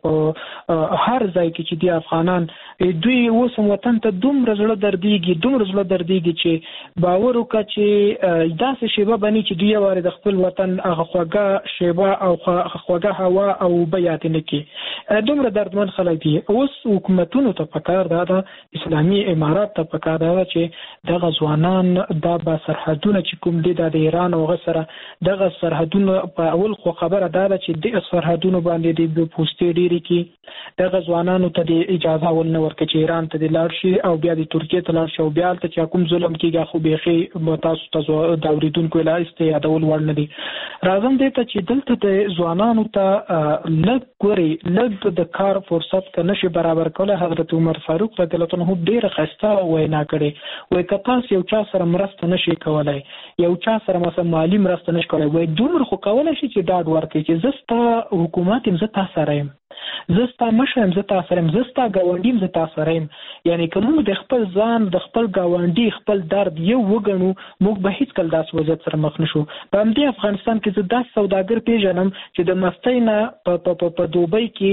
هر ځای کې چې دي افغانان، دوی اوس هم وطن ته دومره زړه دردېږي چې باور وکړه چې داسې شیبه به نه چې دوی یوارې د خپل وطن هغه خوږه شیبه او خوږه هوا او اوبه یادې نه کړي. دومره دردمن خلک دي. اوس حکومتونو ته پکار ده، اسلامي امارات ته پکار ده چې دغه ځوانان دا به سرحدونه چې کوم دي د ایران او هغه سره دغه سرحدونه په اول خو خبره ده چې د سرحدونو باندې د پوستې ډېرې کړي، دغه ځوانانو ته د اجازه ولنه ورکړي چې ایران ته د لاړ شي او بیا د ترکیې ته لاړ شي او بیا هلته چې کوم ظلم کېږي خو بیخي تاسو ته د اورېدونکو لاس ته یادول وړ نه دي. راځم دې ته چې دلته د ځوانانو ته لږ د کار فرصت که نشي برابر کولی. حضرت عمر فاروق رضی الله عنه ډېره ښایسته وینا کړې، وایي که تاسو یو چا سره مرسته نشئ کولی، یو چا سره مثلا مالي مرسته نشئ کولی، وایي دومره خو کولی شي چې ډاډ ورکړي چې زه ستا حکومت یم، زه تا سره یم، زه ستا مشر یم، زه تا سره یم، زه ستا ګاونډي یم، زه تا سره یم. یعنې که موږ د خپل ځان، د خپل ګاونډي، خپل درد یو وګڼو، موږ به هېڅکله داسې وضعیت سره مخ نه شو. په همدې افغانستان کې زه داسې سوداګر پېژنم چې د مستۍ نه په دوبۍ کې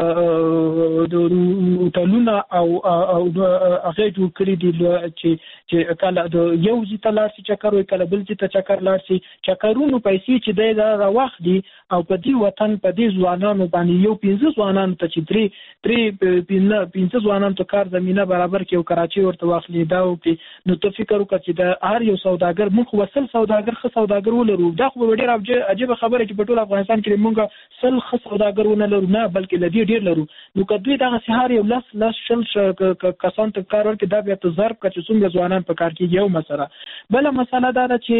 هوټلونه او هغې جوړ کړي دي چې کله یو ځای ته لاړ شي چکر وایي، کله بل ځای ته چکر لاړ شي، چکرونو پیسې چې دی راواخلي او په دې وطن په دې ځوانانو باندې یو 15 15 ځوانان ته چې 15 ځوانان ته کار زمينه برابر کې او کراچي ورته واخلي دا او کې نو ته فکر وکړه چې د هر یو سوداګر موږ وصل سوداګر خو سوداګر ولرو دا خو ډېر عجیب خبره چې په ټول افغانستان کې موږ سل خو سوداګر ونه لرو نه بلکې لدی ډېر لرو نو کدوې دا سهار یو لاس شل کسان ته کار ورکړي دا بیا ته ضرب کړي چې څومره ځوانان په کار کې یو مسله بل مسله دا ده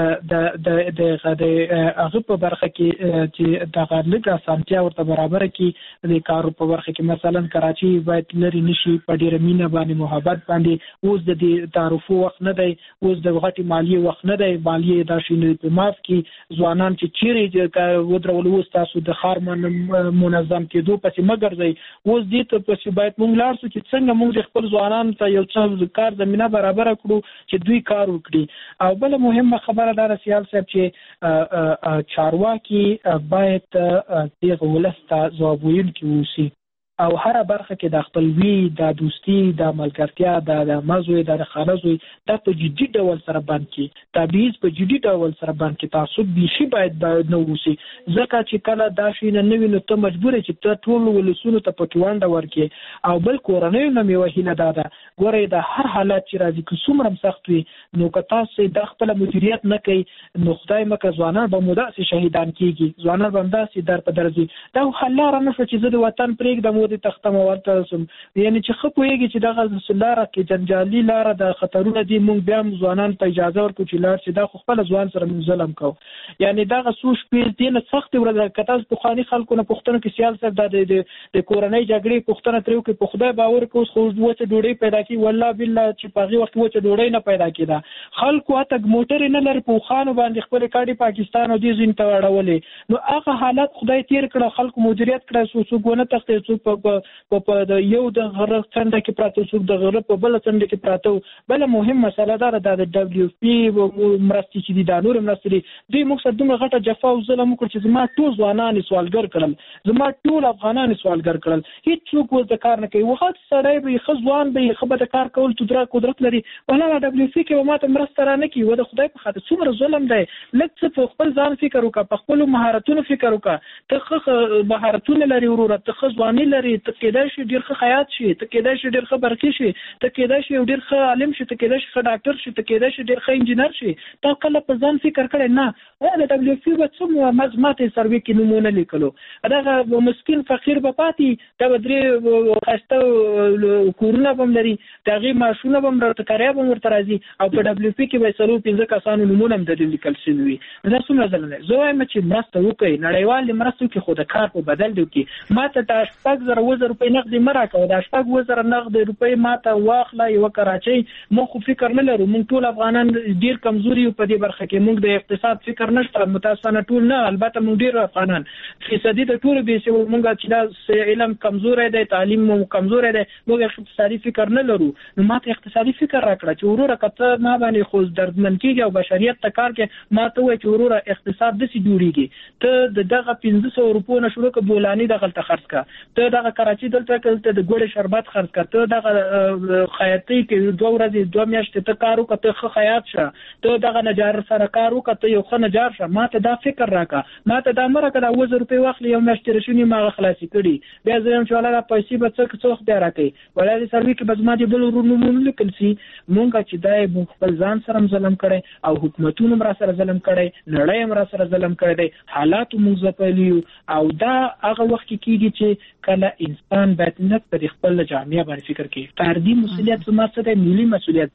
چې د هغه په برخه کې چې د غلګه سانتیا ورته برابر کې د کارو په برخه کې مثلا کراچي باید لري نشي په ډیره مینه باندې محبت باندې اوس د تعرفو وخت نه دی اوس د غټي مالیه وخت نه دی مالیه دا شینه په ماف کې ځوانان چې چیرې ودرول اوس تاسو د خار منظم کېدو پسې مګر دی اوس دې ته پسې باید مونږ لاړ شو چې څنګه مونږ خپل ځوانان ته یو څه کار زمينه برابر کړو چې دوی کار وکړي او بل مهمه خبره دا سیال صاحب چې چارواکي باید دغه ولسته ځواب ویونکي اوسي او هر برخه کې د خپلوي د دوستي د ملګرتیا د مزوي د خالصوي د په جدي ډول سره باندې کې تبعیض په جدي ډول سره باندې کې تعصب بيخي باید نه وسی ځکه چې کله دا شي نه نوي نو ته مجبور چې ته ټول ولسونو ته پټوانډه ورکې او بل کورنۍ نه میوهینه ده ګوره د هر حالت چې راځي که څومره سخت وي نو که تاسو د خپل مدیریت نه کوي نو خدای مکه ځوانان به موداسي شهیدان کیږي ځوانان به مداسي در په درځي دا حلاره نه چې زه د وطن پرېږدم د تختم ورته سم یعنی چې خپويږي چې دغه سلاره کې جنجالي لاره د خطرونه دي مونږ بیا ځوانان ته اجازه ورکو چې لار چې دا خپل ځوان سره ظلم کو یعنی دغه سوش په دې سخت ورځ کتاز په خاني خلکو نه پښتنو کې سیال سره د کورنۍ جګړې پښتنه تریو کې په خدای باور کو خو وڅ ډوډۍ پیدا کی والله بالله چې پاغي وخت وڅ ډوډۍ نه پیدا کیده خلکو ته موټر نه لري په خانو باندې خپل کاډي پاکستان او دې زین ته وړولې نو هغه حالت خدای تیر کړ خلکو مدیریت کړ سو ګونه تختې سو په د یو د غره څنډه کې پراته څوک د غره په بل څنډه کې پراته بل مهم مسله ده د دبليو پی مرستې چې د نور مرستې دوی مقصد دومره غټه جفا او ظلم وکړ چې زما ټول ځوانان سوالګر کړل زما ټول افغانان سوالګر کړل هیڅ څوک وز د کار نه کوي وخت سړی به خځوان به خبره د کار کول تدرا قدرت لري ولا دبليو پی کې ماته مرسته را نه کوي و د خدای په خاطر څومره ظلم دی لکه څه خپل ځان فکر وکړه په خپل مهارتونو فکر وکړه ته مهارتونه لري ورور ته خځواني لري ته کېدای شي ډیر ښه حیات شي ته کېدای شي ډیر ښه برقي شي ته کېدای شي ډیر ښه عالم شي ته کېدای شي ښه ډاکټر شي ته کېدای شي ډیر ښه انجینر شي تا کله په ځان فکر کړی نه دا دبليو پی به څومره مزماته سروي کې نمونه لیکلو دا مسکین فقیر به پاتې دا بدري خاسته کورونه بم لري دغه ماشونه بم ورته کاریا بم ورته راځي او په دبليو پی کې به سلو 15 کسانو نمونه هم د لیکل شوی دا څومره ځلنه زه وایم چې مرسته وکړي نړیوال مرسته کې خو د کار په بدل دی کې ماته د 8000 روپۍ نقد مراکو د 8000 نقد روپۍ ماته واخله یو کراچي مخ فکر نه لرو مونږ ټول افغانان ډیر کمزوري په دې برخه کې مونږ د اقتصاد فکر نشته متاسفانه ټول نه البته مونږ ډیر افغانان فیصدي د ټول به سه مونږ چې دا علم کمزور دی تعلیم مو کمزور دی مونږ اقتصادي فکر نه لرو نو ماته اقتصادي فکر راکړه چې وروره کته ما باندې خو دردمن کیږي او بشریت ته کار کې ماته وای چې وروره اقتصاد د سي جوړیږي ته دغه 1500 روپو نشو کې بولانی دغه خرڅ کا ته دغه کراچي دلته کلته د ګوړې شربت خرڅ کړه دغه خیاطي کې 2 ورځې 2 میاشتې ته کارو کته خو خیاط شه ته دغه نجار سره کارو کته یو خو نجار شه ماته دا فکر راکا ماته دا مرکه د 1000 روپۍ واخلې یو میاشتې رشونی ما خلاصي کړي بیا زه هم چې ولا پیسې به څه خدای راکې ولا دې سروي کې بزما دې بل ورونو لیکل سي مونږه چې دای مونږ خپل ځان سره ظلم کړي او حکومتونو مرا سره ظلم کړي نړۍ مرا سره ظلم کړي حالات مونږ زپلیو او دا هغه وخت کېږي چې کله انسان باید نه پر خپل جامعه باندې فکر کوي فردي مسؤلیت زما څه دی ملي مسؤلیت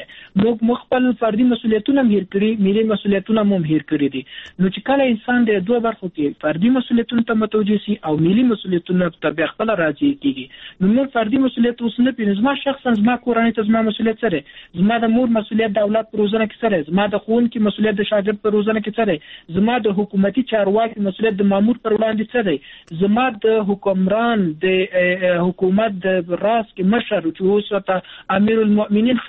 موږ خپل فردي مسؤلیتونه هیر کړی ملي مسؤلیتونه هم هیر کړی دي نو چې کله انسان د دوه برخو کې فردي مسؤلیتونه ته متوجه شي او ملي مسؤلیتونه ته خپل راځي کیږي نو موږ فردي مسؤلیت اوس نه پینځ ما شخصا زما کورنۍ ته زما مسؤلیت سره زما د مور مسؤلیت د اولاد پر روزنه کې سره زما د خون کې مسؤلیت د شاګرد پر روزنه کې سره زما د حکومتي چارواکي مسؤلیت د مامور پر وړاندې سره زما د حکمران د حکومت د راس کې مشر چې اوس ته امیر المؤمنین خطاب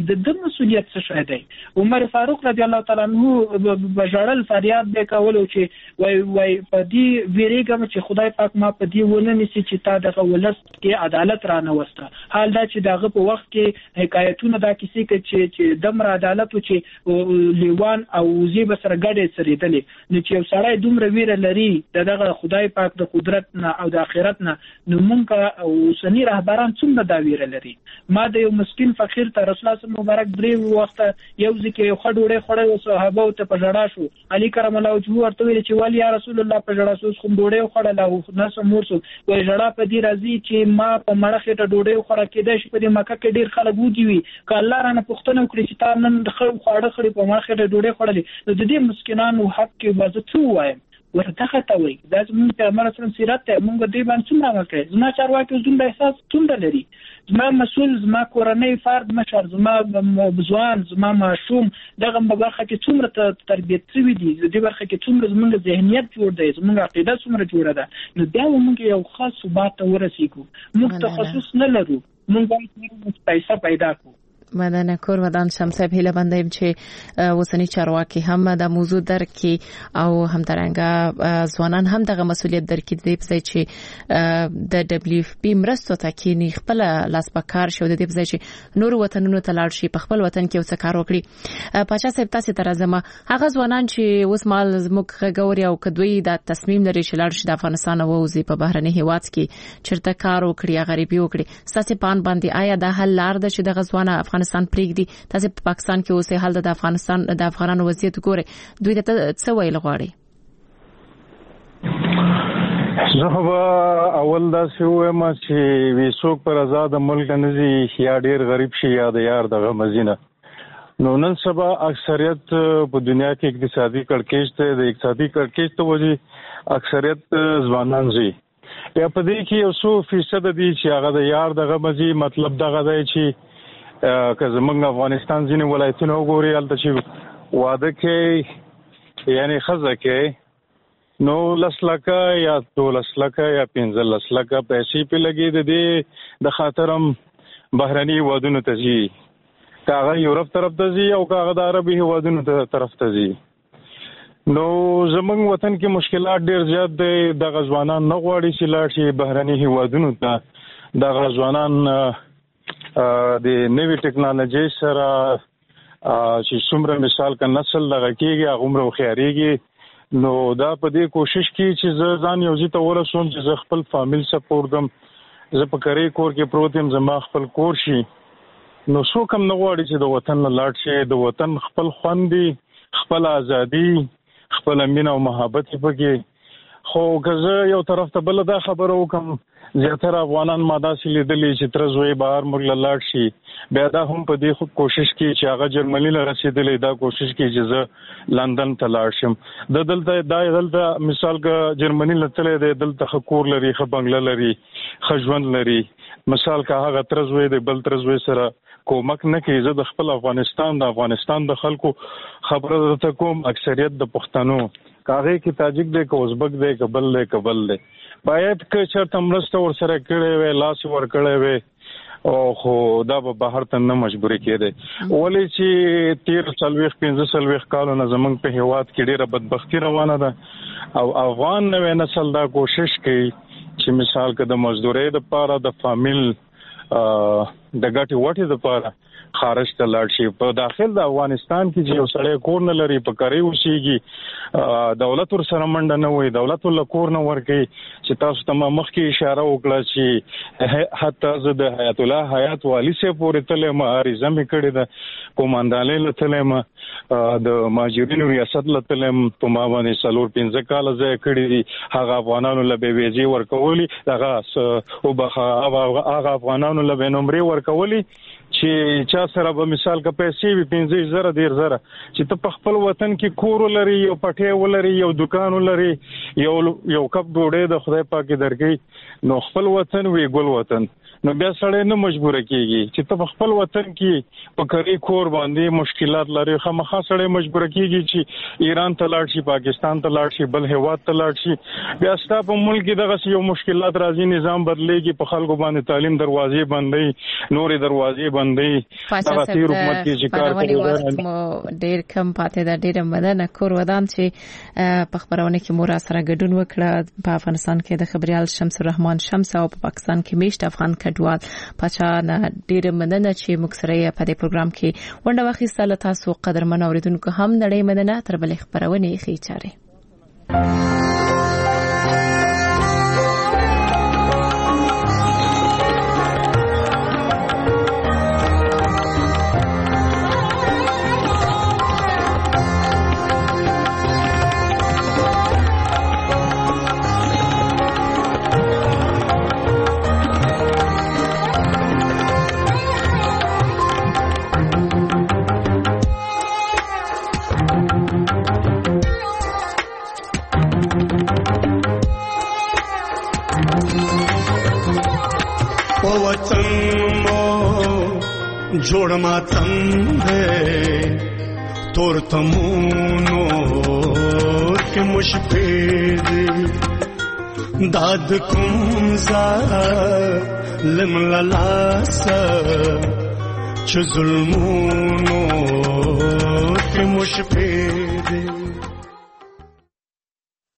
د مسؤلیت څه شی دی. عمر فاروق رضی الله تعالی عنہ بجړل فریاد به کولو چې وای په دې ویریګم چې خدای پاک ما په دې ونه نسی چې تا دغه ولست کې عدالت را نه وسته. حال دا چې دغه په وخت کې حکایتونه دا کیسې کې چې دمر عدالت چې لیوان او وزي به سره ګډې سریدلې نو چې یو سړی دومره ویره لري دغه خدای پاک د قدرت نه او د آخرت نه نو مونږ او سنی رهبران څومره دا ویره لري. ما د یو مسکین فقیر ته رسول الله مبارک درې وخت یو ځکه یو خډوړې خړې او صحابه ته په جړا شو. علي کرم الله وجهه ورته ویل چې ولی یا رسول الله په جړا سوس خو ډوړې خړل او ناس مورسو وای جړا په دې راځي چې ما په مړه خېټه ډوډۍ خوړه کېدای شي په دې مکه کې ډیر خلک وږي وي که الله رانه پوښتنه وکړي چې تا نن خواړه خوري په مړه خېټه ډوډۍ خوړلې نو د دې مسکینانو حق کې به زه څه ووایم ورته ته وایي دا زموږ پیغمبر اسلام سیرت دی موږ دې باندې څومره عمل کوي. زما چارواکي دومره احساس څومره لري. زما مسؤل زما کورنۍ فرد مشر زما ځوان زما ماشوم دغه برخه کې څومره تربیت شوي دي دې برخه کې څومره زموږ ذهنیت جوړ دی زموږ عقیده څومره جوړه ده نو بیا موږ یو خاص ثبات ته ورسېږو. موږ تخصص نه لرو موږ باید پیسې پیدا کړو. مدنه کور ودان شمسه هیله بندیم چې وسنی چارواکي هم د موضوع درکې او همدارنګه ځوانان هم دغه مسولیت درکې دي چې د دبليو اف پی مرستو ته کې خپل لاس پکار شو د دې ځای چې نور وطنونو ته لاړ شي په خپل وطن کې وڅ کار وکړي. پاچا صاحب تاسو ته راځم هغه ځوانان چې اوس مال زموږ غوړي او کدوې د تصمیم لري چې لاړ شي د افغانستان او وزي په بهرني هیواد کې چیرته کار وکړي غریبي وکړي تاسو پان باندې آیا د حل لار ده چې د ځوانان افغانستان پرېږدي تاسو په پاکستان کې اوسې حال د افغانستان د افغانانو وضعیت ګوري دوی ته څه ویل غواړي؟ زه به اول دا وایم چې ویڅوک پر آزاد ملک نه زی یا ډیر غریب شي یا د یار دغه مزینه نو نن سبا اکثریت په دنیا کې اقتصادي کړکېچ ته د اقتصادي کړکېچ ته وجه اکثریت ځوانان زی یا په دې کې یو 100% دي چې هغه د یار دغه مزي مطلب دغه دی چې که زمونږ افغانستان ځینې ولایتونه وګوري هلته چې واده کې یعنی ښځه کې 9 لکه یا 12 لکه یا 15 لکه پیسې پې لګي د دې د خاطر هم بهرني هیوادونو ته ځي که هغه یورپ طرف ته ځي او که هغه د عربي هیوادونو طرف ته ځي. نو زمونږ وطن کې مشکلات ډېر زیات دی. دغه ځوانان نه غواړي چې لاړ شي بهرني هیوادونو ته. دغه ځوانان د نوې ټکنالوژي سره چې څومره مثال کا نسل دغه کېږي هغه عمر خياريږي نو دا په دې کوشش کې چې زه ځان یو ځای ته ورسوم چې زه خپل فامیل سپورټ دم زه په کری کور کې پروت یم زما خپل کور شي نو څوک هم نه غواړي چې د وطن لاړ شي. د وطن خپل خوندي خپل ازادي خپل مینه او محبت پکې خو که زه یو طرف ته بل دا خبره وکم زیاتره افغانان ما داسې لیدلې چې ترزوی بهر موږ لاړ شي بیا دا هم په دې کوشش کې چې هغه جرمني له رسیدلې دا کوشش کې چې زه لندن ته لاړ شم. د دلته مثال که جرمني لته دی دلته خکور لري خ بنگله لري خجوند لري مثال که هغه ترزوی دی بل ترزوی سره کومک نه کوي. زه د خپل افغانستان د خلکو خبره ته کوم اکثریت د پښتنو کاغه کې تاجک دی که ازبک دی که بل دی باید که چرته مرسته ورسره کړې وي لاس ور کړې وي او خو دا به بهر ته نه مجبورې کېده ولې چې 13-15 کالو نه زمونږ په هیواد کې ډېره بدبختی روانه ده او افغان نوې نسل دا کوشش کوي چې مثال که د مزدورۍ لپاره د فامیل د ګټې وټې لپاره خارج ته لاړ شي. په داخل د افغانستان کې چې یو سړی کور نه لري په کاری اوسېږي دولت ور سره منډه نه وي دولت ول کور نه ورکي چې تاسو ته مخکې اشاره وکړه چې حتی زه د حیات الله حیات والی سه پورې تلې ما عریضه مې کړې ده کوماندانې لته ما د ماجرینو ریاست لته په ما باندې 4-5 کال ځای کړې دي هغه افغانانو له به ویزي ورکولي هغه او هغه افغانانو له نمبر ورکولي چې چا سره به مثال کا پیسې وي 15,000 چې ته په خپل وطن کې کور لري یو پټه ولري یو دکان لري یو کپ ډوډۍ د خدای پاک درکې نو خپل وطن وی ګل وطن نو بیا سړی نه مجبور کیږي چې ته خپل وطن کې په کری کور باندې مشکلات لري خامخا سړی مجبور کیږي چې ایران ته لاړ شي پاکستان ته لاړ شي بل هیواد ته لاړ شي بیا ستاسو په ملک کې دغه یو مشکلات راځي نظام بدلېږي په خلکو باندې تعلیم دروازې بندي نورې دروازې بندي هغه تیر حکومت کې چې کار کوي ډېر کم پاتې دا ډېر مدنه کور ودان چې په خبرونه کې مور سره ګډون وکړه په افغانستان کې د خبريال شمس الرحمن شمس او په پاکستان کې میشت افغان کډوال پچا نه ډېر مدنه چې موږ سره په دې پروګرام کې ونده واخیستل تاسو قدرمن اوریدونکو هم نړۍ مدنه تر بل خبرونه یې چاره जोड़ मातम है तोर तमूनो के मुशफेद दाद कुमजा लिमलासा च जुल्मूनो के मुशफेद